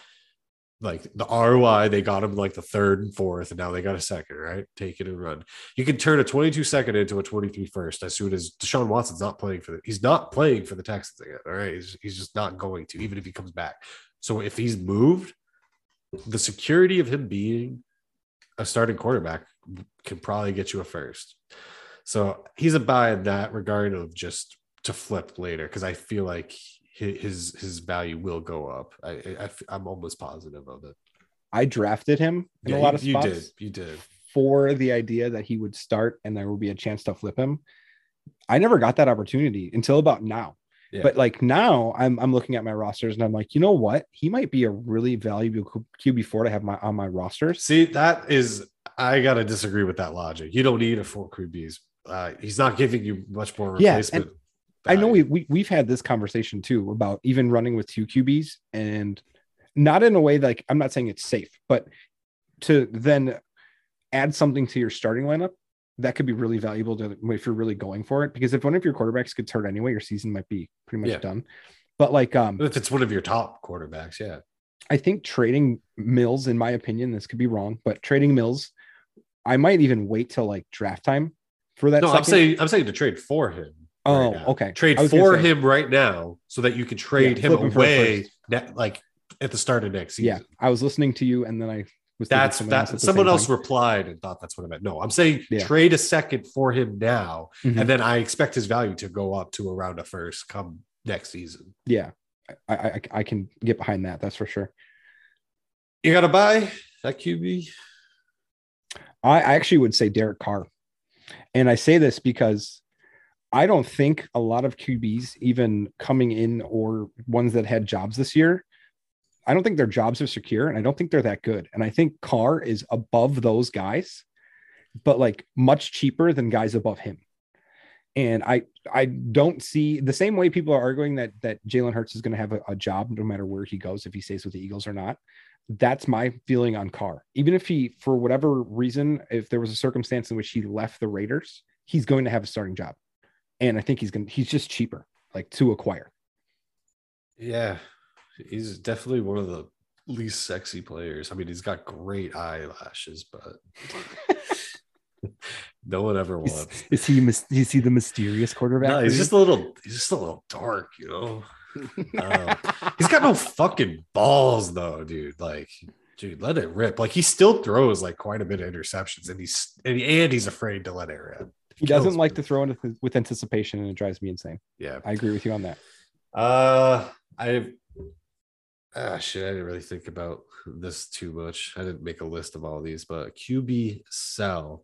Like the ROI, they got him like the third and fourth, and now they got a second, right? Take it and run. You can turn a 22 second into a 23 first as soon as Deshaun Watson's not playing he's not playing for the Texans again. All right. He's just not going to, even if he comes back. So if he's moved, the security of him being a starting quarterback can probably get you a first. So he's a buy in that regard of just to flip later, because I feel like his value will go up. I'm almost positive of it. I drafted him in a lot of spots. You did for the idea that he would start and there would be a chance to flip him. I never got that opportunity until about now. Yeah. But like now I'm looking at my rosters and I'm like, you know what? He might be a really valuable QB4 to have on my rosters. See, I got to disagree with that logic. You don't need a 4 QBs. He's not giving you much more replacement. Yeah, I know we've had this conversation too about even running with 2 QBs, and not in a way like, I'm not saying it's safe, but to then add something to your starting lineup that could be really valuable if you're really going for it. Because if one of your quarterbacks gets hurt anyway, your season might be pretty much done. But like, if it's one of your top quarterbacks, yeah, I think trading Mills, in my opinion, this could be wrong, but trading Mills, I might even wait till like draft time for that. No, I'm saying to trade for him. Oh, okay. Trade for him right now so that you can trade him away like at the start of next season. Yeah, I was listening to you, and then I was someone else replied and thought that's what I meant. No, I'm saying trade a second for him now, and then I expect his value to go up to around a first come next season. Yeah, I can get behind that. That's for sure. You got to buy that QB. I actually would say Derek Carr, and I say this because I don't think a lot of QBs even coming in or ones that had jobs this year, I don't think their jobs are secure, and I don't think they're that good. And I think Carr is above those guys, but like much cheaper than guys above him. And I don't see the same way people are arguing that Jalen Hurts is going to have a job no matter where he goes, if he stays with the Eagles or not. That's my feeling on Carr. Even if he, for whatever reason, if there was a circumstance in which he left the Raiders, he's going to have a starting job. And I think he's just cheaper, like to acquire. Yeah. He's definitely one of the least sexy players. I mean, he's got great eyelashes, but no one ever wants. Is he the mysterious quarterback? No, he's just a little dark, you know. He's got no fucking balls though, dude. Like, dude, let it rip. Like, he still throws like quite a bit of interceptions, and he's afraid to let it rip. He doesn't like to throw with anticipation, and it drives me insane. Yeah, I agree with you on that. Shit, I didn't really think about this too much. I didn't make a list of all these, but QB sell.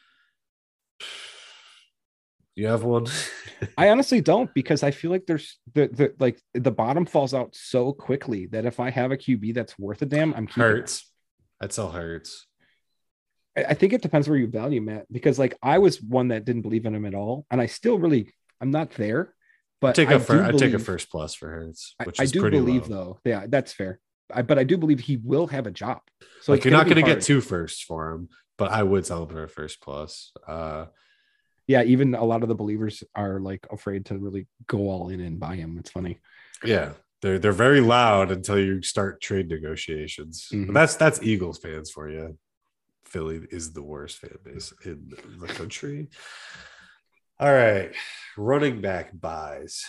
You have one? I honestly don't, because I feel like there's the bottom falls out so quickly that if I have a QB that's worth a damn, I'm keeping Hurts. I'd sell Hurts. I think it depends where you value Matt, because like I was one that didn't believe in him at all, and I still really I'm not there, but I take a first plus for Hurts, which I is do pretty believe low. though, yeah, that's fair. But I do believe he will have a job, so Like it's you're going to not be going to get hard. two firsts for him, but I would sell him for a first plus. Yeah, even a lot of the believers are like afraid to really go all in and buy him. It's funny. Yeah, they're very loud until you start trade negotiations. But Mm-hmm. that's Eagles fans for you. Philly is the worst fan base in the country. All right, running back buys.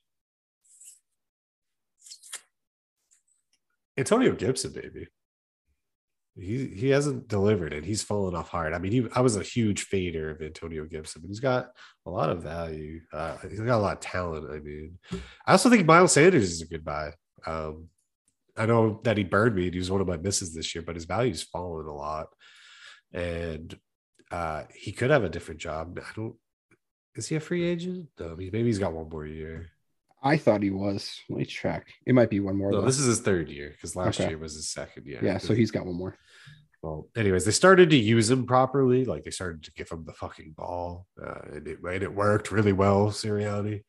Antonio Gibson, baby. He hasn't delivered and he's fallen off hard. I mean, I was a huge fader of Antonio Gibson, but he's got a lot of value. He's got a lot of talent. I mean, I also think Miles Sanders is a good buy. I know that he burned me and he was one of my misses this year, but his value's fallen a lot. And he could have a different job. Is he a free agent? No, I mean, maybe he's got one more year. I thought he was. Let me check. It might be one more No, though. this is his third year because last Okay. year was his second year. Yeah, so he's got one more. Well, anyways, they started to use him properly. Like they started to give him the fucking ball, and it worked really well. Sirianni.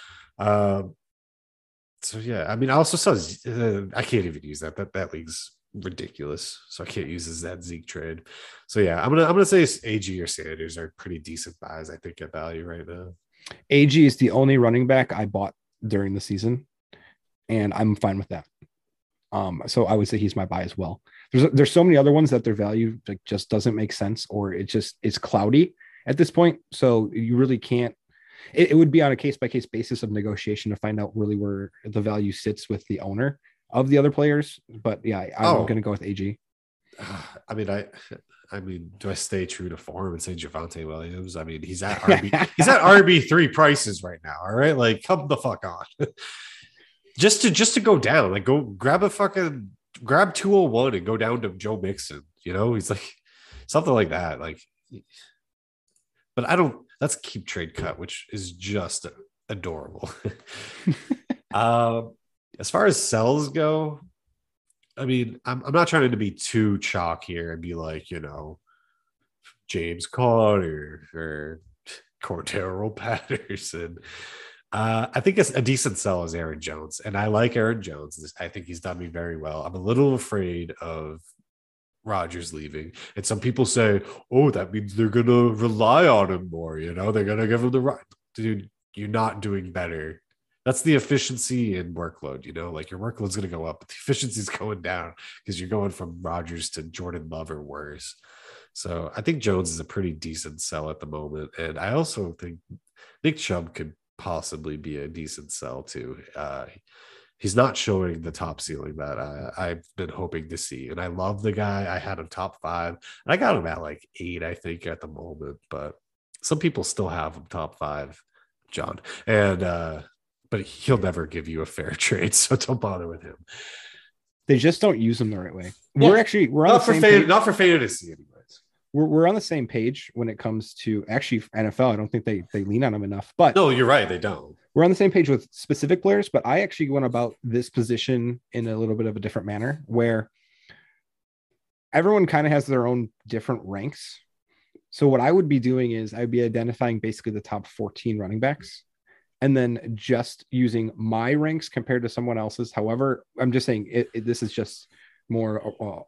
So yeah, I mean, I also saw I can't even use that league's ridiculous, so I can't use that Zeke trade. So yeah, I'm gonna say AG or Sanders are pretty decent buys. I think at value right now. AG is the only running back I bought during the season, and I'm fine with that. So I would say he's my buy as well. There's so many other ones that their value like just doesn't make sense, or it's cloudy at this point. So you really can't. It would be on a case by case basis of negotiation to find out really where the value sits with the owner of the other players. But yeah, I'm going to go with AG. I mean, do I stay true to form and say Javonte Williams? I mean, he's at RB3 prices right now. All right, like come the fuck on. just to go down, like go grab 201 and go down to Joe Mixon. You know, he's like something like that. Like, but I don't. That's keep trade cut, which is just adorable. As far as sells go, I mean, I'm not trying to be too chalk here and be like, you know, James Conner or Cordero Patterson. I think a decent sell is Aaron Jones, and I like Aaron Jones. I think he's done me very well. I'm a little afraid of Rodgers leaving, and some people say, "Oh, that means they're gonna rely on him more." You know, they're gonna give him the right. Dude, you're not doing better. That's the efficiency and workload. You know, like your workload's gonna go up, but the efficiency's going down because you're going from Rodgers to Jordan Love or worse. So I think Jones is a pretty decent sell at the moment, and I also think Nick Chubb could possibly be a decent sell too. He's not showing the top ceiling that I've been hoping to see. And I love the guy. I had him top 5. I got him at like 8, I think, at the moment. But some people still have him top 5, John. And but he'll never give you a fair trade, so don't bother with him. They just don't use him the right way. Yeah. We're on the same page. Not for fantasy, anyways. We're on the same page when it comes to actually NFL. I don't think they lean on him enough. But no, you're right. They don't. We're on the same page with specific players, but I actually went about this position in a little bit of a different manner where everyone kind of has their own different ranks. So what I would be doing is I'd be identifying basically the top 14 running backs and then just using my ranks compared to someone else's. However, I'm just saying this is just more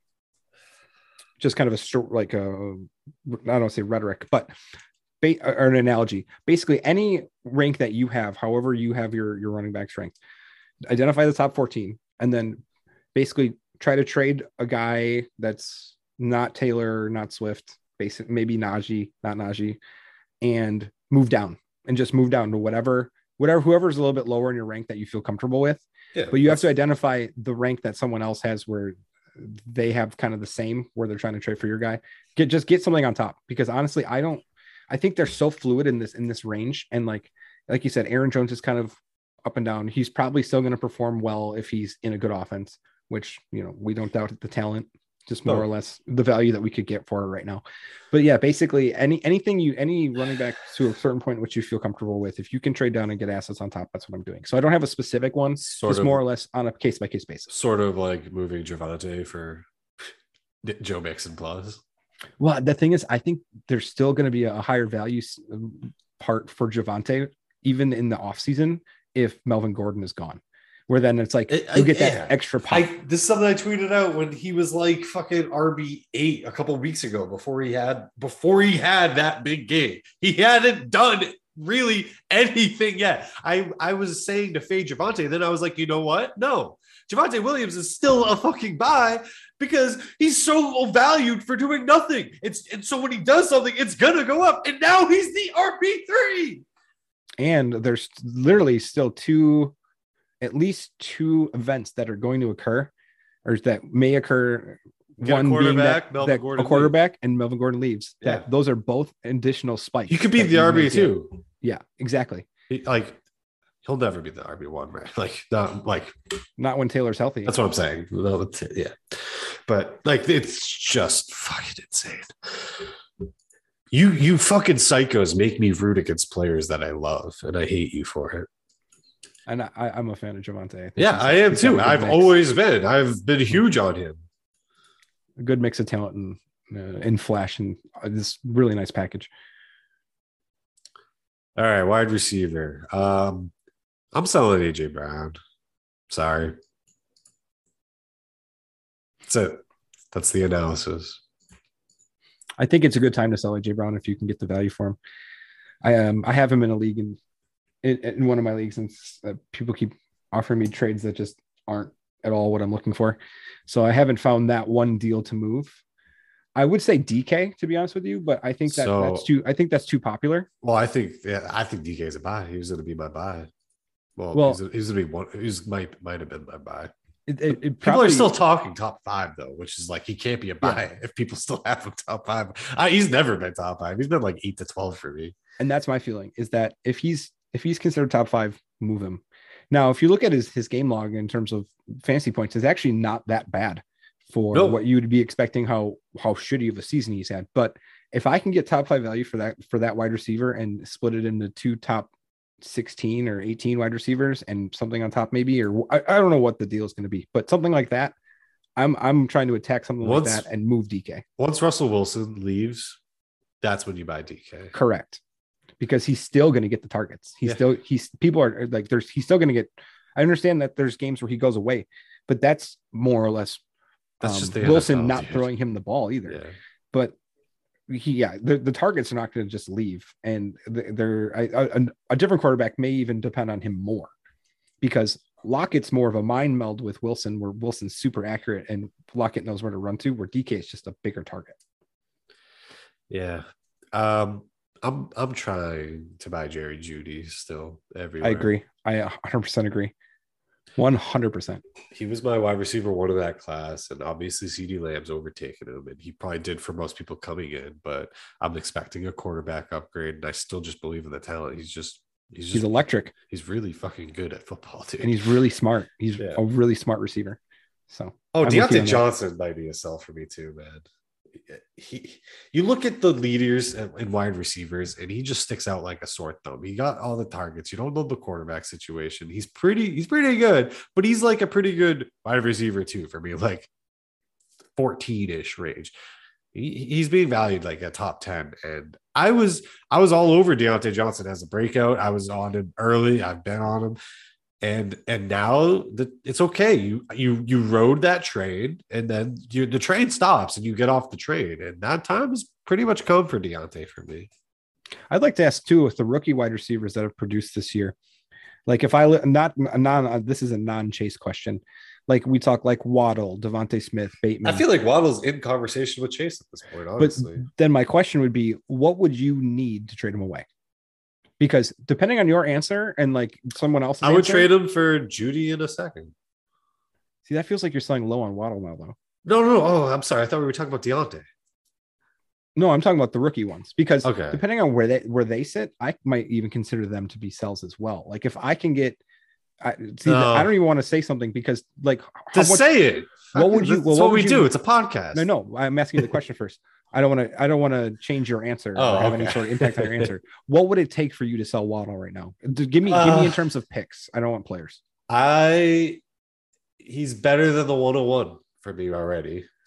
just kind of I don't say rhetoric, but or an analogy. Basically, any rank that you have, however you have your running backs ranked, identify the top 14, and then basically try to trade a guy that's not Taylor, not Swift, maybe Najee, not Najee, and move down to whoever's a little bit lower in your rank that you feel comfortable with. Yeah, but you have to identify the rank that someone else has where they have kind of the same where they're trying to trade for your guy. Get something on top, because honestly, I think they're so fluid in this range. And like you said, Aaron Jones is kind of up and down. He's probably still going to perform well if he's in a good offense, which, you know, we don't doubt the talent, just more or less the value that we could get for it right now. But yeah, basically any running back to a certain point, which you feel comfortable with, if you can trade down and get assets on top, that's what I'm doing. So I don't have a specific one, just more or less on a case by case basis. Sort of like moving Javonte for Joe Mixon plus. Well, the thing is, I think there's still going to be a higher value part for Javonte, even in the offseason, if Melvin Gordon is gone. Where then it's like you get that extra pop. This is something I tweeted out when he was like fucking RB8 a couple of weeks ago before he had that big game. He hadn't done really anything yet. I was saying to fade Javonte, then I was like, you know what? No, Javonte Williams is still a fucking buy because he's so valued for doing nothing. And so when he does something, it's gonna go up. And now he's the RB3. And there's literally still at least two events that are going to occur, or that may occur. One being that a quarterback and Melvin Gordon leaves. Yeah. Those are both additional spikes. You could be the RB too. Yeah, exactly. He'll never be the RB1, man. Not when Taylor's healthy. That's what I'm saying. Yeah, but it's just fucking insane. You fucking psychos make me root against players that I love, and I hate you for it. And I'm a fan of Javonte. Yeah, I am too. I've always been. I've been huge on him. A good mix of talent and flash, and this really nice package. All right, wide receiver. I'm selling AJ Brown. Sorry. That's it. That's the analysis. I think it's a good time to sell AJ Brown if you can get the value for him. I have him in a league in one of my leagues, and people keep offering me trades that just aren't at all what I'm looking for. So I haven't found that one deal to move. I would say DK, to be honest with you, but I think that's too popular. Well, I think DK is a buy. He was going to be my buy. Well, he's going to be one. Might have been my buy. People are still talking top 5 though, which is like he can't be a buy if people still have him top 5. He's never been top 5. He's been like 8 to 12 for me. And that's my feeling, is that if he's considered top 5, move him. Now, if you look at his game log in terms of fantasy points, it's actually not that bad for what you would be expecting, how shitty of a season he's had. But if I can get top 5 value for that wide receiver and split it into 2 top 16 or 18 wide receivers and something on top maybe, or I don't know what the deal is going to be, but something like that, I'm trying to attack something like that and move DK. Once Russell Wilson leaves, that's when you buy DK. Correct. Because he's still going to get the targets. He's still going to get, I understand that there's games where he goes away, but that's more or less that's just Wilson NFL, not throwing him the ball either. Yeah. But the targets are not going to just leave, and a different quarterback may even depend on him more, because Lockett's more of a mind meld with Wilson, where Wilson's super accurate and Lockett knows where to run to, where DK is just a bigger target. Yeah. I'm trying to buy Jerry Jeudy still everywhere. I agree. I 100% agree. 100%. He was my wide receiver one of that class, and obviously CeeDee Lamb's overtaken him, and he probably did for most people coming in, but I'm expecting a quarterback upgrade, and I still just believe in the talent. He's electric. He's really fucking good at football, dude. And he's really smart. He's a really smart receiver. So Deontay Johnson might be a sell for me too, man. You look at the leaders and wide receivers, and he just sticks out like a sore thumb. He got all the targets. You don't know the quarterback situation. He's pretty good, but he's like a pretty good wide receiver too for me, like 14-ish range. He's being valued like a top 10, and I was all over Deontay Johnson as a breakout. I was on him early. I've been on him. And now it's okay. You rode that train, and then the train stops and you get off the train, and that time is pretty much come for Deontay for me. I'd like to ask too, with the rookie wide receivers that have produced this year, like if this is a non-Chase question, like we talk like Waddle, Devontae Smith, Bateman. I feel like Waddle's in conversation with Chase at this point, honestly. But then my question would be, what would you need to trade him away? Because depending on your answer and like someone else's I would trade him for Jeudy in a second. See, that feels like you're selling low on Waddle now, though. No. Oh, I'm sorry. I thought we were talking about Deontay. No, I'm talking about the rookie ones, because depending on where they sit, I might even consider them to be sells as well. Like if I can get, I don't even want to say something, because like say it. What would you? That's what we do. It's a podcast. No. I'm asking you the question first. I don't want to change your answer or have any sort of impact on your answer. What would it take for you to sell Waddle right now? Give me in terms of picks. I don't want players. He's better than the 101 for me already.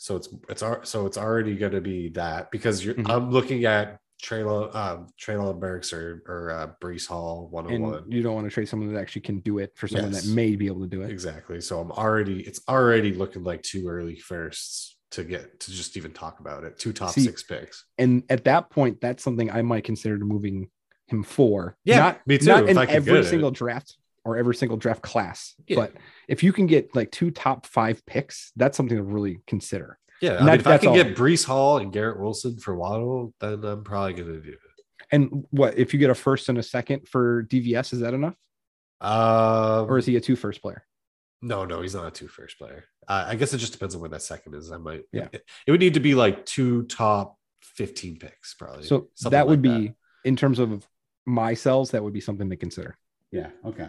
So it's already going to be that because Mhm. I'm looking at Traylon Burks or Brees Hall And 101. you don't want to trade someone that actually can do it for someone that Yes, may be able to do it. exactly. So it's already looking like too early firsts to get to just even talk about it. Two top See, 6 picks. and at that point, that's something I might consider moving him for. Yeah, me too. Not If in I could every get single it. draft or every single draft class, Yeah. but if you can get like 2 top 5 picks, that's something to really consider. Yeah, And if I that's can all. get Brees Hall and Garrett Wilson for Waddle, then I'm probably going to do it. And what if you get a first and a second for DVS? Is that enough? Or is he a 2 first player? No, he's not a 2 first player. I guess it just depends on where that second is. Yeah. It would need to be like 2 top 15 picks, probably. So that would be in terms of my cells, that would be something to consider. Yeah. Okay.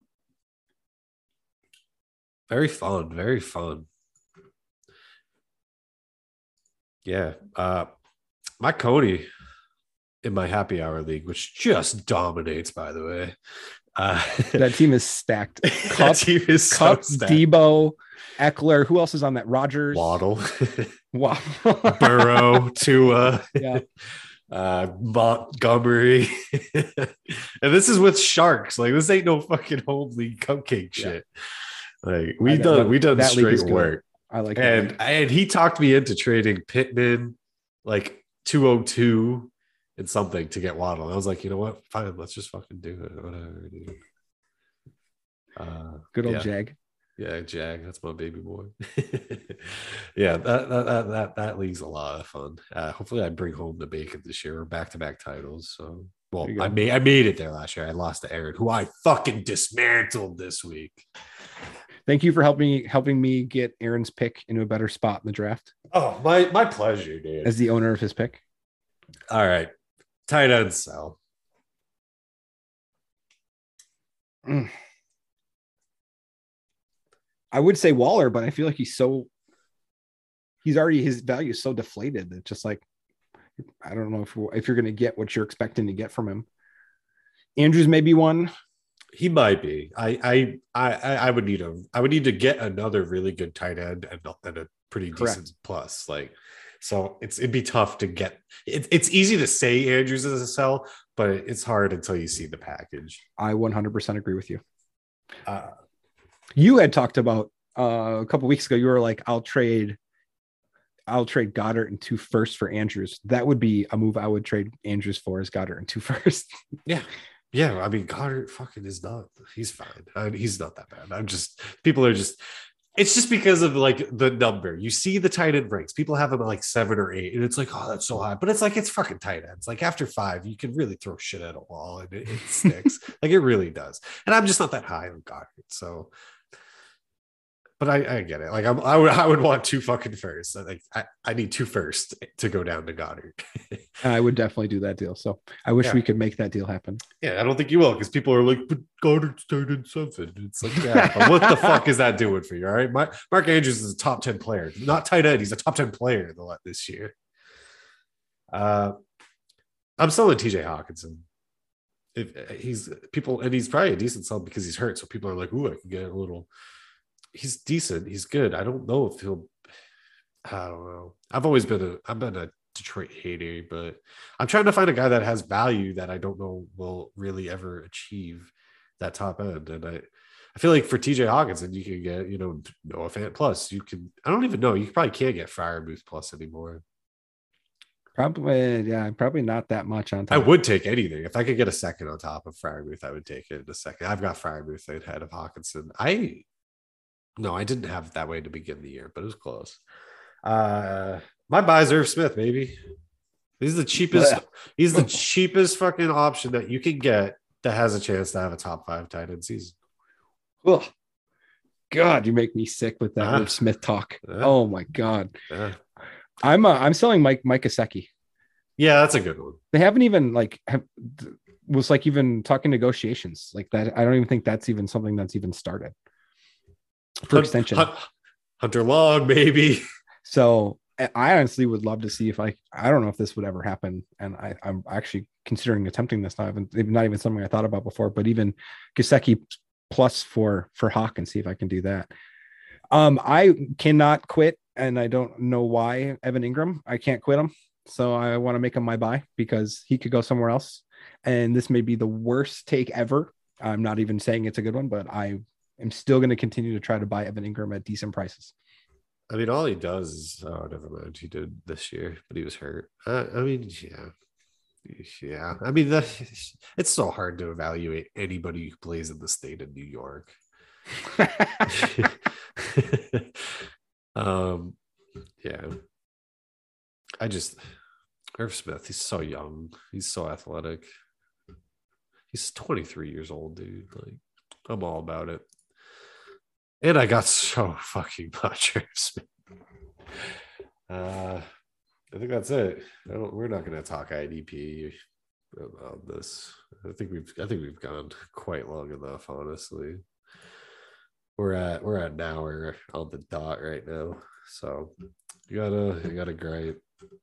Very fun. Very fun. Yeah. My Cody in my happy hour league, which just dominates, by the way. That team is stacked. That team is so stacked. Debo, Eckler. Who else is on that? Rodgers, Waddle, Burrow, Tua, yeah. Montgomery. And this is with sharks. Like, this ain't no fucking home league cupcake shit. Like, we done straight work. I like that. And he talked me into trading Pittman like 202 and something to get Waddle. I was like, you know what? Fine, let's just fucking do it. Whatever, dude. Good old Jag. Yeah, Jag, that's my baby boy. Yeah, that league's a lot of fun. Hopefully, I bring home the bacon this year. We're back-to-back titles. So, well, I made it there last year. I lost to Aaron, who I fucking dismantled this week. Thank you for helping me get Aaron's pick into a better spot in the draft. Oh, my pleasure, dude. As the owner of his pick. All right, tight end sell. I would say Waller, but I feel like his value is so deflated. It's just like, I don't know if you're going to get what you're expecting to get from him. Andrews may be one. He might be. I would need to get another really good tight end and a pretty decent plus. Like, so it'd be tough to get. It's easy to say Andrews is a sell, but it's hard until you see the package. I 100% agree with you. You had talked about a couple weeks ago. You were like, I'll trade Goddard and 2 firsts for Andrews. That would be a move I would trade Andrews for, is Goddard and 2 firsts. Yeah. I mean, Goddard fucking is not. He's fine. He's not that bad. People are just. It's just because of like the number. You see the tight end ranks. People have them at like 7 or 8, and it's like, oh, that's so high. But it's like, it's fucking tight ends. Like, after 5, you can really throw shit at a wall and it sticks. Like, it really does. And I'm just not that high on Goddard. So, but I get it. Like, I would want 2 fucking firsts. Like, I need 2 firsts to go down to Goddard. I would definitely do that deal. So I wish we could make that deal happen. Yeah, I don't think you will, because people are like, but Goddard's tight end 7. It's like, yeah, but what the fuck is that doing for you? All right, Mark Andrews is a top 10 player, not tight end. He's a top 10 player this year. I'm selling TJ Hawkinson. He's probably a decent sell because he's hurt. So people are like, ooh, I can get a little. He's decent. He's good. I don't know if he'll. I don't know. I've been a Detroit hater, but I'm trying to find a guy that has value that I don't know will really ever achieve that top end. And I feel like for TJ Hawkinson, you can get, Noah Fant plus. I don't even know. You probably can't get Freiermuth plus anymore. Probably not that much on top. I would take anything. If I could get a second on top of Freiermuth, I would take it in a second. I've got Freiermuth ahead of Hawkinson. No, I didn't have it that way to begin the year, but it was close. My buy's Irv Smith, baby. He's the cheapest. He's the cheapest fucking option that you can get that has a chance to have a top 5 tight end season. Oh, God, you make me sick with that Irv Smith talk. Oh my God. I'm selling Mike Gesicki. Yeah, that's a good one. They haven't even was even talking negotiations like that. I don't even think that's even something that's even started for extension. Hunter Long, maybe. So I honestly would love to see if I don't know if this would ever happen. And I'm actually considering attempting this now. Not even something I thought about before, but even Gesicki plus for Hawk and see if I can do that. I cannot quit, and I don't know why. Evan Ingram, I can't quit him, so I want to make him my buy because he could go somewhere else. And this may be the worst take ever. I'm not even saying it's a good one, but I am still going to continue to try to buy Evan Ingram at decent prices. I mean, all he does is, oh, never mind. He did this year, but he was hurt. I mean, yeah. Yeah. I mean, it's so hard to evaluate anybody who plays in the state of New York. Yeah. Irv Smith, he's so young. He's so athletic. He's 23 years old, dude. Like, I'm all about it. And I got so fucking much Irv Smith. I think that's it. We're not going to talk IDP about this. I think we've gone quite long enough. Honestly, we're at an hour on the dot right now. So you gotta gripe.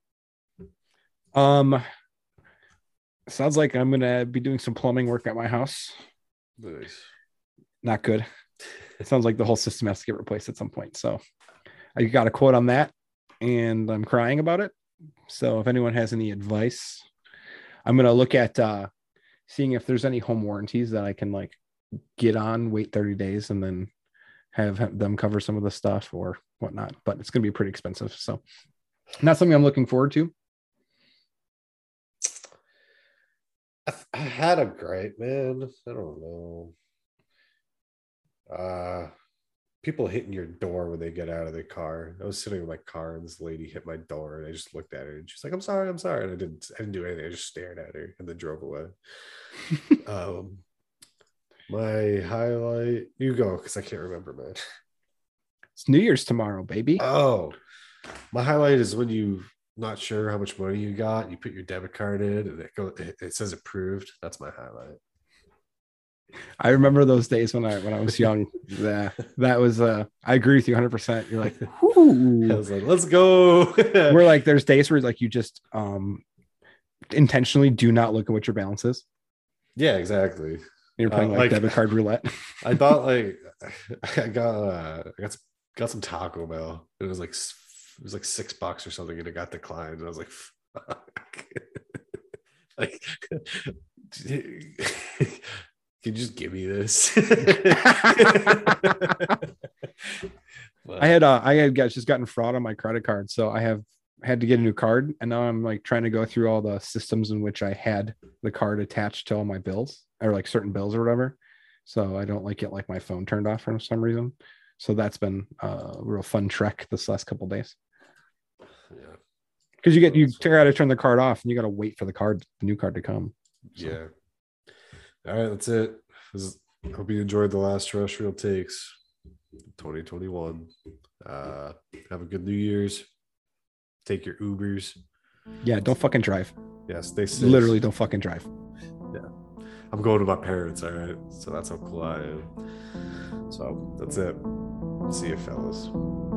Sounds like I'm gonna be doing some plumbing work at my house. Nice. Not good. It sounds like the whole system has to get replaced at some point. So I got a quote on that, and I'm crying about it. So if anyone has any advice, I'm gonna look at seeing if there's any home warranties that I can like get on, wait 30 days, and then have them cover some of the stuff or whatnot. But it's gonna be pretty expensive. So not something I'm looking forward to. I had a gripe, man. I don't know. People hitting your door when they get out of the car. I was sitting in my car and this lady hit my door and I just looked at her and she's like, I'm sorry. And I didn't do anything. I just stared at her and then drove away. My highlight, you go, because I can't remember, man. It's New Year's tomorrow, baby. Oh, my highlight is when you not sure how much money you got, you put your debit card in and it says approved. That's my highlight. I remember those days when I was young. Yeah, that was I agree with you 100%. You're like, whoo. I was like, let's go. We're like, there's days where like you just intentionally do not look at what your balance is. Yeah, exactly. You're playing like debit card roulette. I thought like I got some Taco Bell. It was like $6 or something, and it got declined. And I was like, fuck. Like, can you just give me this? I had just gotten fraud on my credit card, so I had to get a new card, and now I'm like trying to go through all the systems in which I had the card attached to all my bills or like certain bills or whatever, so I don't like get like my phone turned off for some reason. So that's been a real fun trek this last couple of days. Yeah, because you got to turn the card off and you got to wait for the new card to come. So. Yeah. All right, that's it. Hope you enjoyed the last terrestrial takes 2021. Have a good New Year's. Take your Ubers. Yeah, don't fucking drive. Yeah, stay safe. Literally don't fucking drive. Yeah. I'm going to my parents, all right? So that's how cool I am. So that's it. See you, fellas.